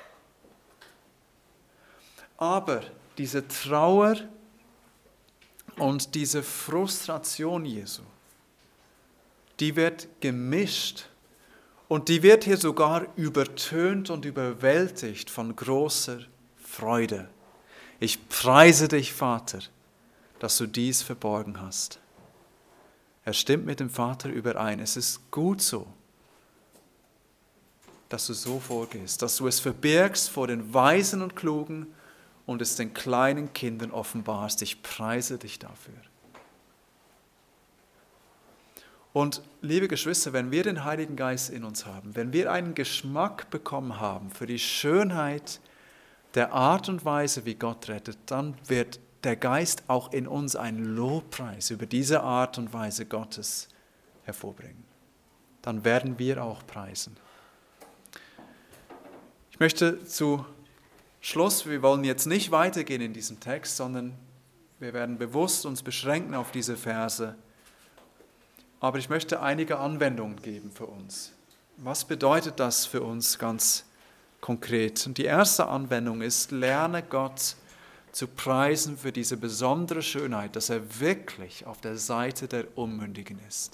Aber diese Trauer und diese Frustration Jesu, die wird gemischt und die wird hier sogar übertönt und überwältigt von großer Freude. Ich preise dich, Vater, dass du dies verborgen hast. Er stimmt mit dem Vater überein. Es ist gut so, dass du so vorgehst, dass du es verbirgst vor den Weisen und Klugen und es den kleinen Kindern offenbarst. Ich preise dich dafür. Und liebe Geschwister, wenn wir den Heiligen Geist in uns haben, wenn wir einen Geschmack bekommen haben für die Schönheit der Art und Weise, wie Gott rettet, dann wird der Geist auch in uns einen Lobpreis über diese Art und Weise Gottes hervorbringen. Dann werden wir auch preisen. Ich möchte zu Schluss, wir wollen jetzt nicht weitergehen in diesem Text, sondern wir werden bewusst uns beschränken auf diese Verse. Aber ich möchte einige Anwendungen geben für uns. Was bedeutet das für uns ganz konkret? Und die erste Anwendung ist, lerne Gott zu preisen für diese besondere Schönheit, dass er wirklich auf der Seite der Unmündigen ist.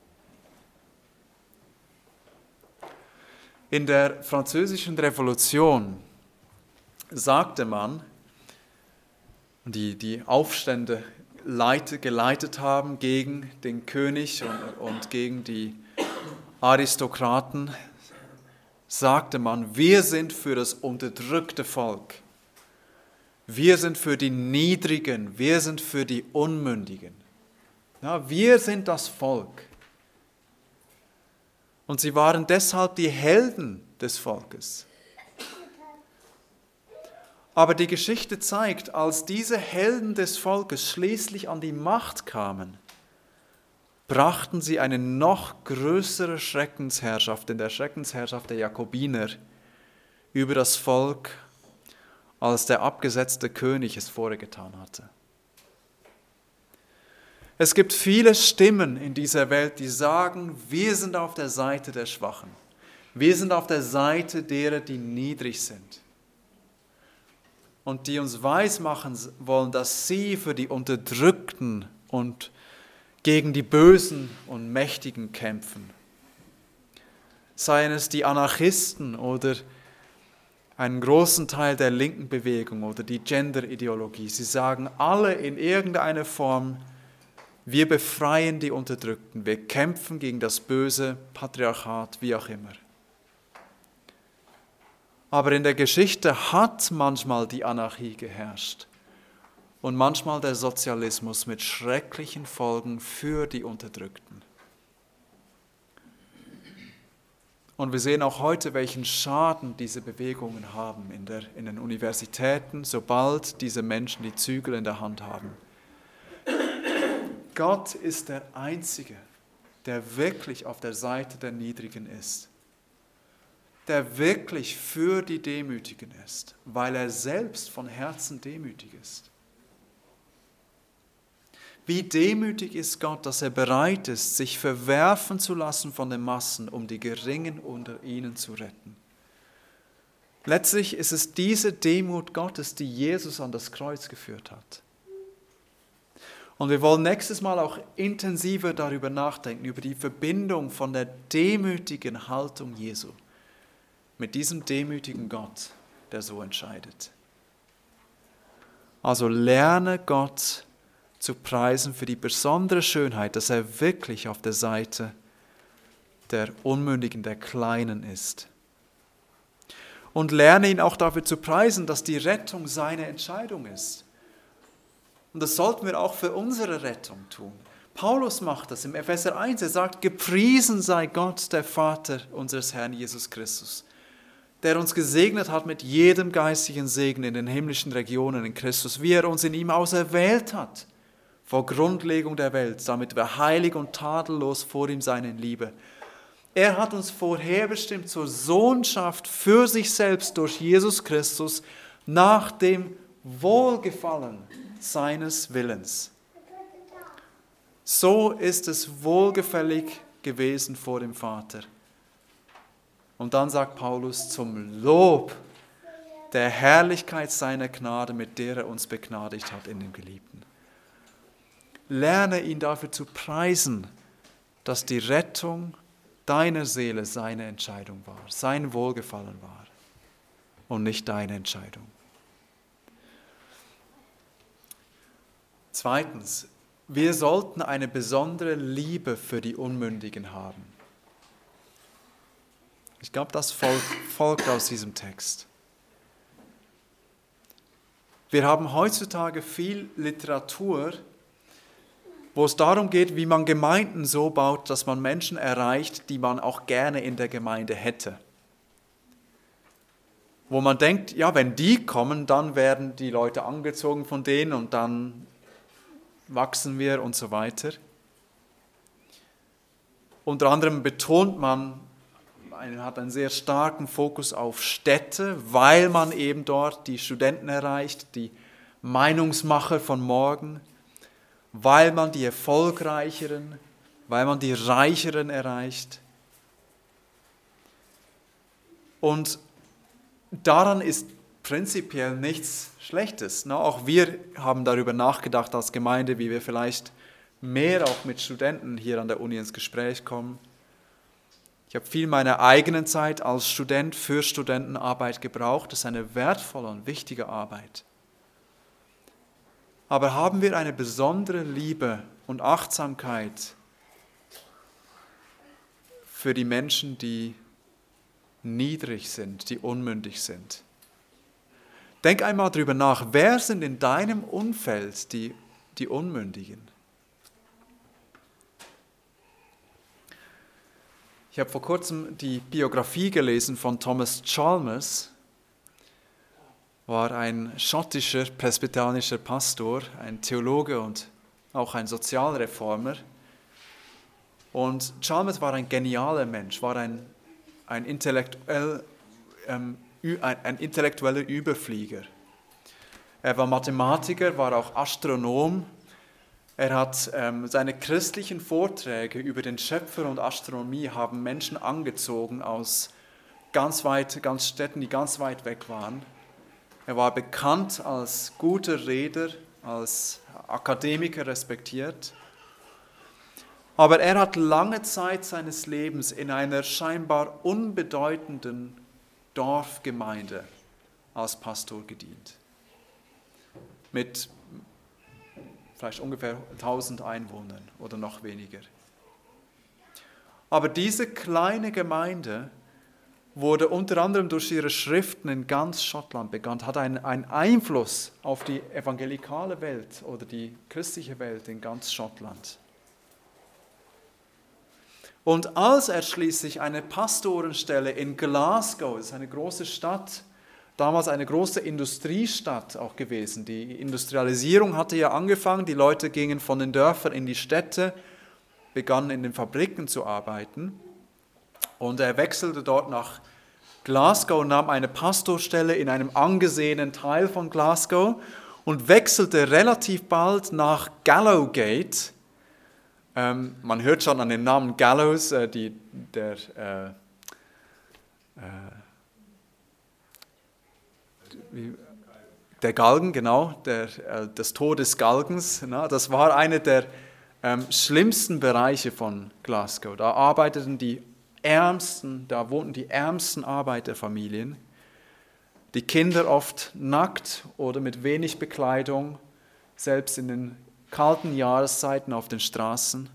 In der Französischen Revolution sagte man, die die Aufstände leite, geleitet haben gegen den König und, und gegen die Aristokraten, sagte man, wir sind für das unterdrückte Volk. Wir sind für die Niedrigen, wir sind für die Unmündigen. Ja, wir sind das Volk. Und sie waren deshalb die Helden des Volkes. Aber die Geschichte zeigt, als diese Helden des Volkes schließlich an die Macht kamen, brachten sie eine noch größere Schreckensherrschaft, in der Schreckensherrschaft der Jakobiner, über das Volk, als der abgesetzte König es vorgetan hatte. Es gibt viele Stimmen in dieser Welt, die sagen, wir sind auf der Seite der Schwachen. Wir sind auf der Seite derer, die niedrig sind. Und die uns weismachen wollen, dass sie für die Unterdrückten und gegen die Bösen und Mächtigen kämpfen. Seien es die Anarchisten oder einen großen Teil der linken Bewegung oder die Gender-Ideologie. Sie sagen alle in irgendeiner Form, wir befreien die Unterdrückten, wir kämpfen gegen das böse Patriarchat, wie auch immer. Aber in der Geschichte hat manchmal die Anarchie geherrscht und manchmal der Sozialismus mit schrecklichen Folgen für die Unterdrückten. Und wir sehen auch heute, welchen Schaden diese Bewegungen haben in, der, in den Universitäten, sobald diese Menschen die Zügel in der Hand haben. Gott ist der Einzige, der wirklich auf der Seite der Niedrigen ist, der wirklich für die Demütigen ist, weil er selbst von Herzen demütig ist. Wie demütig ist Gott, dass er bereit ist, sich verwerfen zu lassen von den Massen, um die Geringen unter ihnen zu retten. Letztlich ist es diese Demut Gottes, die Jesus an das Kreuz geführt hat. Und wir wollen nächstes Mal auch intensiver darüber nachdenken, über die Verbindung von der demütigen Haltung Jesu mit diesem demütigen Gott, der so entscheidet. Also lerne Gott zu preisen für die besondere Schönheit, dass er wirklich auf der Seite der Unmündigen, der Kleinen ist. Und lerne ihn auch dafür zu preisen, dass die Rettung seine Entscheidung ist. Und das sollten wir auch für unsere Rettung tun. Paulus macht das im Epheser eins. Er sagt, gepriesen sei Gott, der Vater unseres Herrn Jesus Christus, der uns gesegnet hat mit jedem geistlichen Segen in den himmlischen Regionen in Christus, wie er uns in ihm auserwählt hat, vor Grundlegung der Welt, damit wir heilig und tadellos vor ihm sein in Liebe. Er hat uns vorherbestimmt zur Sohnschaft für sich selbst durch Jesus Christus nach dem Wohlgefallen seines Willens. So ist es wohlgefällig gewesen vor dem Vater. Und dann sagt Paulus, zum Lob der Herrlichkeit seiner Gnade, mit der er uns begnadigt hat in dem Geliebten. Lerne ihn dafür zu preisen, dass die Rettung deiner Seele seine Entscheidung war, sein Wohlgefallen war und nicht deine Entscheidung. Zweitens, wir sollten eine besondere Liebe für die Unmündigen haben. Ich glaube, das folgt, folgt aus diesem Text. Wir haben heutzutage viel Literatur, wo es darum geht, wie man Gemeinden so baut, dass man Menschen erreicht, die man auch gerne in der Gemeinde hätte. Wo man denkt, ja, wenn die kommen, dann werden die Leute angezogen von denen und dann wachsen wir und so weiter. Unter anderem betont man, man hat einen sehr starken Fokus auf Städte, weil man eben dort die Studenten erreicht, die Meinungsmacher von morgen, weil man die Erfolgreicheren, weil man die Reicheren erreicht. Und daran ist prinzipiell nichts Schlechtes. Auch wir haben darüber nachgedacht als Gemeinde, wie wir vielleicht mehr auch mit Studenten hier an der Uni ins Gespräch kommen. Ich habe viel meiner eigenen Zeit als Student für Studentenarbeit gebraucht. Das ist eine wertvolle und wichtige Arbeit. Aber haben wir eine besondere Liebe und Achtsamkeit für die Menschen, die niedrig sind, die unmündig sind? Denk einmal darüber nach, wer sind in deinem Umfeld die, die Unmündigen? Ich habe vor kurzem die Biografie gelesen von Thomas Chalmers war ein schottischer presbyterianischer Pastor, ein Theologe und auch ein Sozialreformer. Und Chalmers war ein genialer Mensch, war ein, ein, intellektuell, ähm, ein, ein intellektueller Überflieger. Er war Mathematiker, war auch Astronom. Er hat ähm, seine christlichen Vorträge über den Schöpfer und Astronomie haben Menschen angezogen aus ganz weit, ganz Städten, die ganz weit weg waren. Er war bekannt als guter Redner, als Akademiker respektiert. Aber er hat lange Zeit seines Lebens in einer scheinbar unbedeutenden Dorfgemeinde als Pastor gedient. Mit vielleicht ungefähr tausend Einwohnern oder noch weniger. Aber diese kleine Gemeinde wurde unter anderem durch ihre Schriften in ganz Schottland bekannt, hat einen, einen Einfluss auf die evangelikale Welt oder die christliche Welt in ganz Schottland. Und als er schließlich eine Pastorenstelle in Glasgow, das ist eine große Stadt, damals eine große Industriestadt auch gewesen. Die Industrialisierung hatte ja angefangen, die Leute gingen von den Dörfern in die Städte, begannen in den Fabriken zu arbeiten. Und er wechselte dort nach Glasgow, nahm eine Pastorstelle in einem angesehenen Teil von Glasgow und wechselte relativ bald nach Gallowgate. Ähm, man hört schon an dem Namen Gallows, äh, die, der... Äh, äh, Der Galgen, genau, der, äh, des Todes Galgens. Na, das war einer der ähm, schlimmsten Bereiche von Glasgow. Da arbeiteten die ärmsten, da wohnten die ärmsten Arbeiterfamilien. Die Kinder oft nackt oder mit wenig Bekleidung, selbst in den kalten Jahreszeiten auf den Straßen.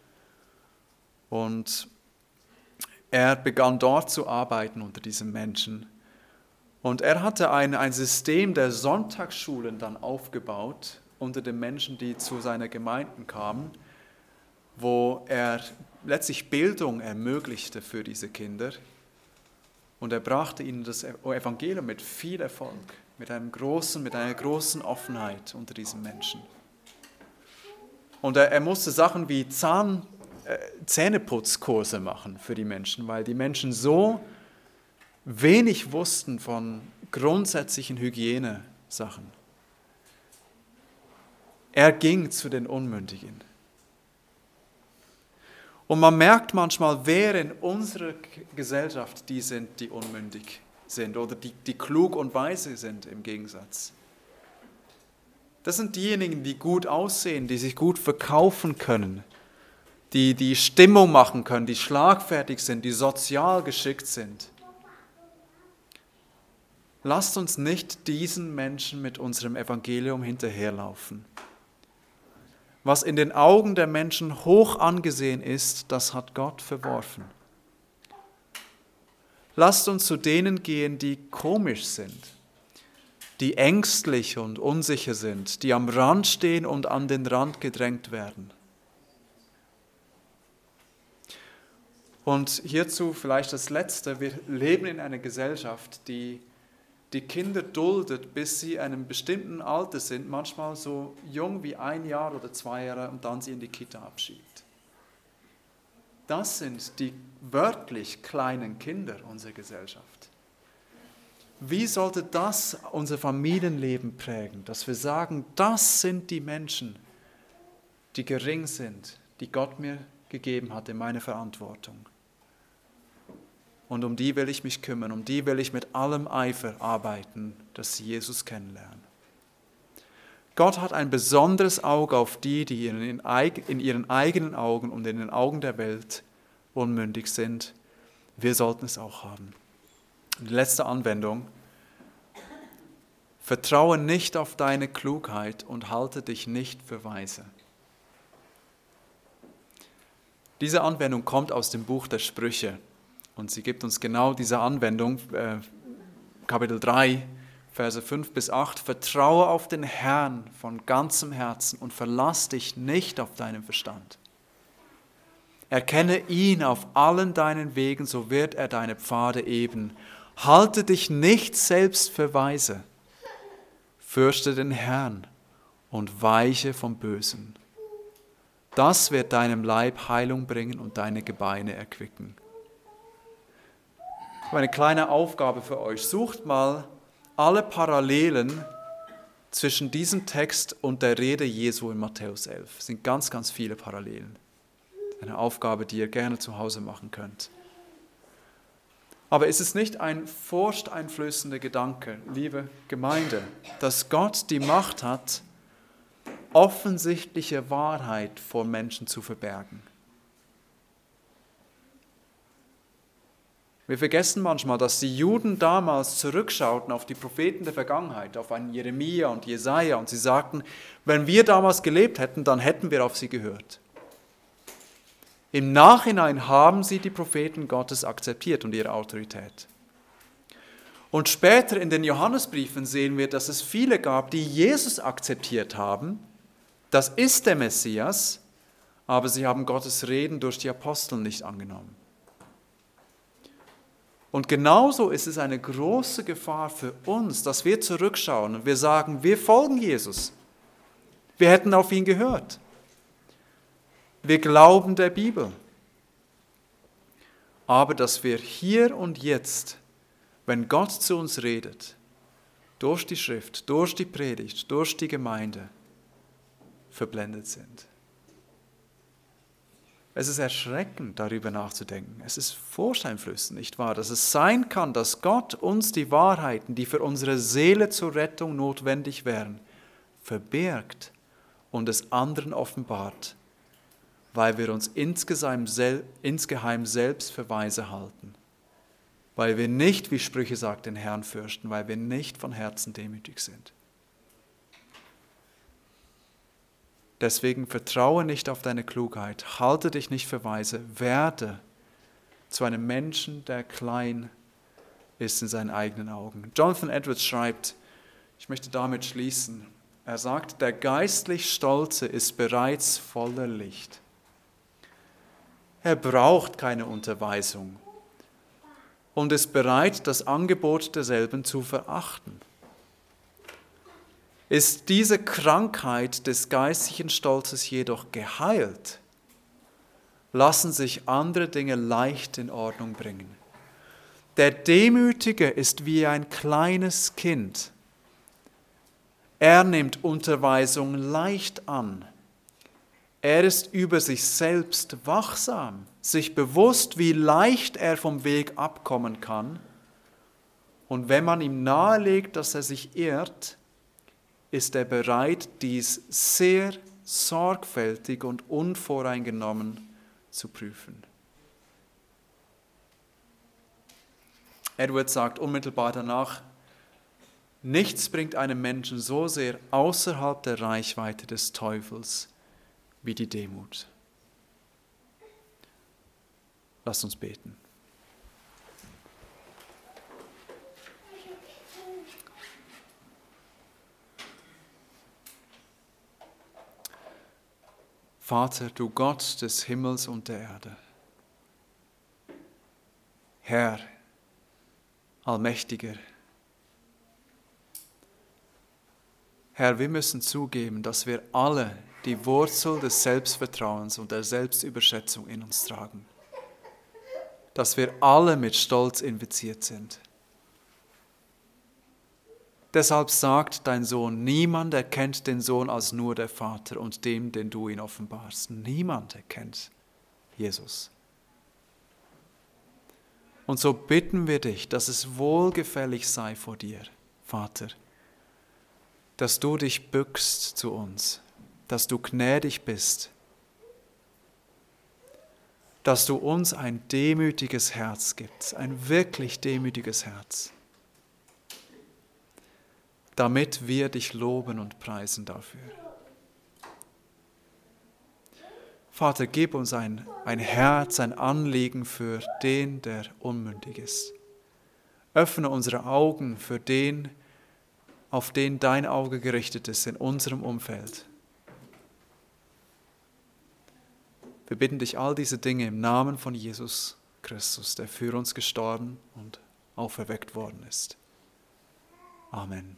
Und er begann dort zu arbeiten unter diesen Menschen. Und er hatte ein, ein System der Sonntagsschulen dann aufgebaut unter den Menschen, die zu seiner Gemeinden kamen, wo er letztlich Bildung ermöglichte für diese Kinder. Und er brachte ihnen das Evangelium mit viel Erfolg, mit einem großen, mit einer großen Offenheit unter diesen Menschen. Und er, er musste Sachen wie Zahn, äh, Zähneputzkurse machen für die Menschen, weil die Menschen so wenig wussten von grundsätzlichen Hygienesachen. Er ging zu den Unmündigen. Und man merkt manchmal, wer in unserer Gesellschaft die sind, die unmündig sind oder die, die klug und weise sind im Gegensatz. Das sind diejenigen, die gut aussehen, die sich gut verkaufen können, die die Stimmung machen können, die schlagfertig sind, die sozial geschickt sind. Lasst uns nicht diesen Menschen mit unserem Evangelium hinterherlaufen. Was in den Augen der Menschen hoch angesehen ist, das hat Gott verworfen. Lasst uns zu denen gehen, die komisch sind, die ängstlich und unsicher sind, die am Rand stehen und an den Rand gedrängt werden. Und hierzu vielleicht das Letzte, wir leben in einer Gesellschaft, die die Kinder duldet, bis sie einem bestimmten Alter sind, manchmal so jung wie ein Jahr oder zwei Jahre und dann sie in die Kita abschiebt. Das sind die wörtlich kleinen Kinder unserer Gesellschaft. Wie sollte das unser Familienleben prägen, dass wir sagen, das sind die Menschen, die gering sind, die Gott mir gegeben hat in meine Verantwortung. Und um die will ich mich kümmern, um die will ich mit allem Eifer arbeiten, dass sie Jesus kennenlernen. Gott hat ein besonderes Auge auf die, die in ihren eigenen Augen und in den Augen der Welt unmündig sind. Wir sollten es auch haben. Die letzte Anwendung. Vertraue nicht auf deine Klugheit und halte dich nicht für weise. Diese Anwendung kommt aus dem Buch der Sprüche. Und sie gibt uns genau diese Anwendung, äh, Kapitel drei, Verse fünf bis acht. Vertraue auf den Herrn von ganzem Herzen und verlass dich nicht auf deinen Verstand. Erkenne ihn auf allen deinen Wegen, so wird er deine Pfade ebnen. Halte dich nicht selbst für weise. Fürchte den Herrn und weiche vom Bösen. Das wird deinem Leib Heilung bringen und deine Gebeine erquicken. Eine kleine Aufgabe für euch. Sucht mal alle Parallelen zwischen diesem Text und der Rede Jesu in Matthäus elf. Es sind ganz, ganz viele Parallelen. Eine Aufgabe, die ihr gerne zu Hause machen könnt. Aber ist es nicht ein furchteinflößender Gedanke, liebe Gemeinde, dass Gott die Macht hat, offensichtliche Wahrheit vor Menschen zu verbergen? Wir vergessen manchmal, dass die Juden damals zurückschauten auf die Propheten der Vergangenheit, auf einen Jeremia und Jesaja, und sie sagten, wenn wir damals gelebt hätten, dann hätten wir auf sie gehört. Im Nachhinein haben sie die Propheten Gottes akzeptiert und ihre Autorität. Und später in den Johannesbriefen sehen wir, dass es viele gab, die Jesus akzeptiert haben. Das ist der Messias, aber sie haben Gottes Reden durch die Apostel nicht angenommen. Und genauso ist es eine große Gefahr für uns, dass wir zurückschauen und wir sagen, wir folgen Jesus. Wir hätten auf ihn gehört. Wir glauben der Bibel. Aber dass wir hier und jetzt, wenn Gott zu uns redet, durch die Schrift, durch die Predigt, durch die Gemeinde, verblendet sind. Es ist erschreckend, darüber nachzudenken. Es ist furchteinflößend, nicht wahr? Dass es sein kann, dass Gott uns die Wahrheiten, die für unsere Seele zur Rettung notwendig wären, verbirgt und es anderen offenbart, weil wir uns insgeheim, sel- insgeheim selbst für weise halten, weil wir nicht, wie Sprüche sagt, den Herrn fürchten, weil wir nicht von Herzen demütig sind. Deswegen vertraue nicht auf deine Klugheit, halte dich nicht für weise, werde zu einem Menschen, der klein ist in seinen eigenen Augen. Jonathan Edwards schreibt, ich möchte damit schließen, er sagt, der geistlich Stolze ist bereits voller Licht. Er braucht keine Unterweisung und ist bereit, das Angebot derselben zu verachten. Ist diese Krankheit des geistlichen Stolzes jedoch geheilt, lassen sich andere Dinge leicht in Ordnung bringen. Der Demütige ist wie ein kleines Kind. Er nimmt Unterweisung leicht an. Er ist über sich selbst wachsam, sich bewusst, wie leicht er vom Weg abkommen kann. Und wenn man ihm nahelegt, dass er sich irrt, ist er bereit, dies sehr sorgfältig und unvoreingenommen zu prüfen. Edwards sagt unmittelbar danach, nichts bringt einen Menschen so sehr außerhalb der Reichweite des Teufels wie die Demut. Lasst uns beten. Vater, du Gott des Himmels und der Erde, Herr, Allmächtiger, Herr, wir müssen zugeben, dass wir alle die Wurzel des Selbstvertrauens und der Selbstüberschätzung in uns tragen, dass wir alle mit Stolz infiziert sind. Deshalb sagt dein Sohn, niemand erkennt den Sohn als nur der Vater und dem, den du ihn offenbarst. Niemand erkennt Jesus. Und so bitten wir dich, dass es wohlgefällig sei vor dir, Vater, dass du dich bückst zu uns, dass du gnädig bist, dass du uns ein demütiges Herz gibst, ein wirklich demütiges Herz, damit wir dich loben und preisen dafür. Vater, gib uns ein, ein Herz, ein Anliegen für den, der unmündig ist. Öffne unsere Augen für den, auf den dein Auge gerichtet ist in unserem Umfeld. Wir bitten dich all diese Dinge im Namen von Jesus Christus, der für uns gestorben und auferweckt worden ist. Amen.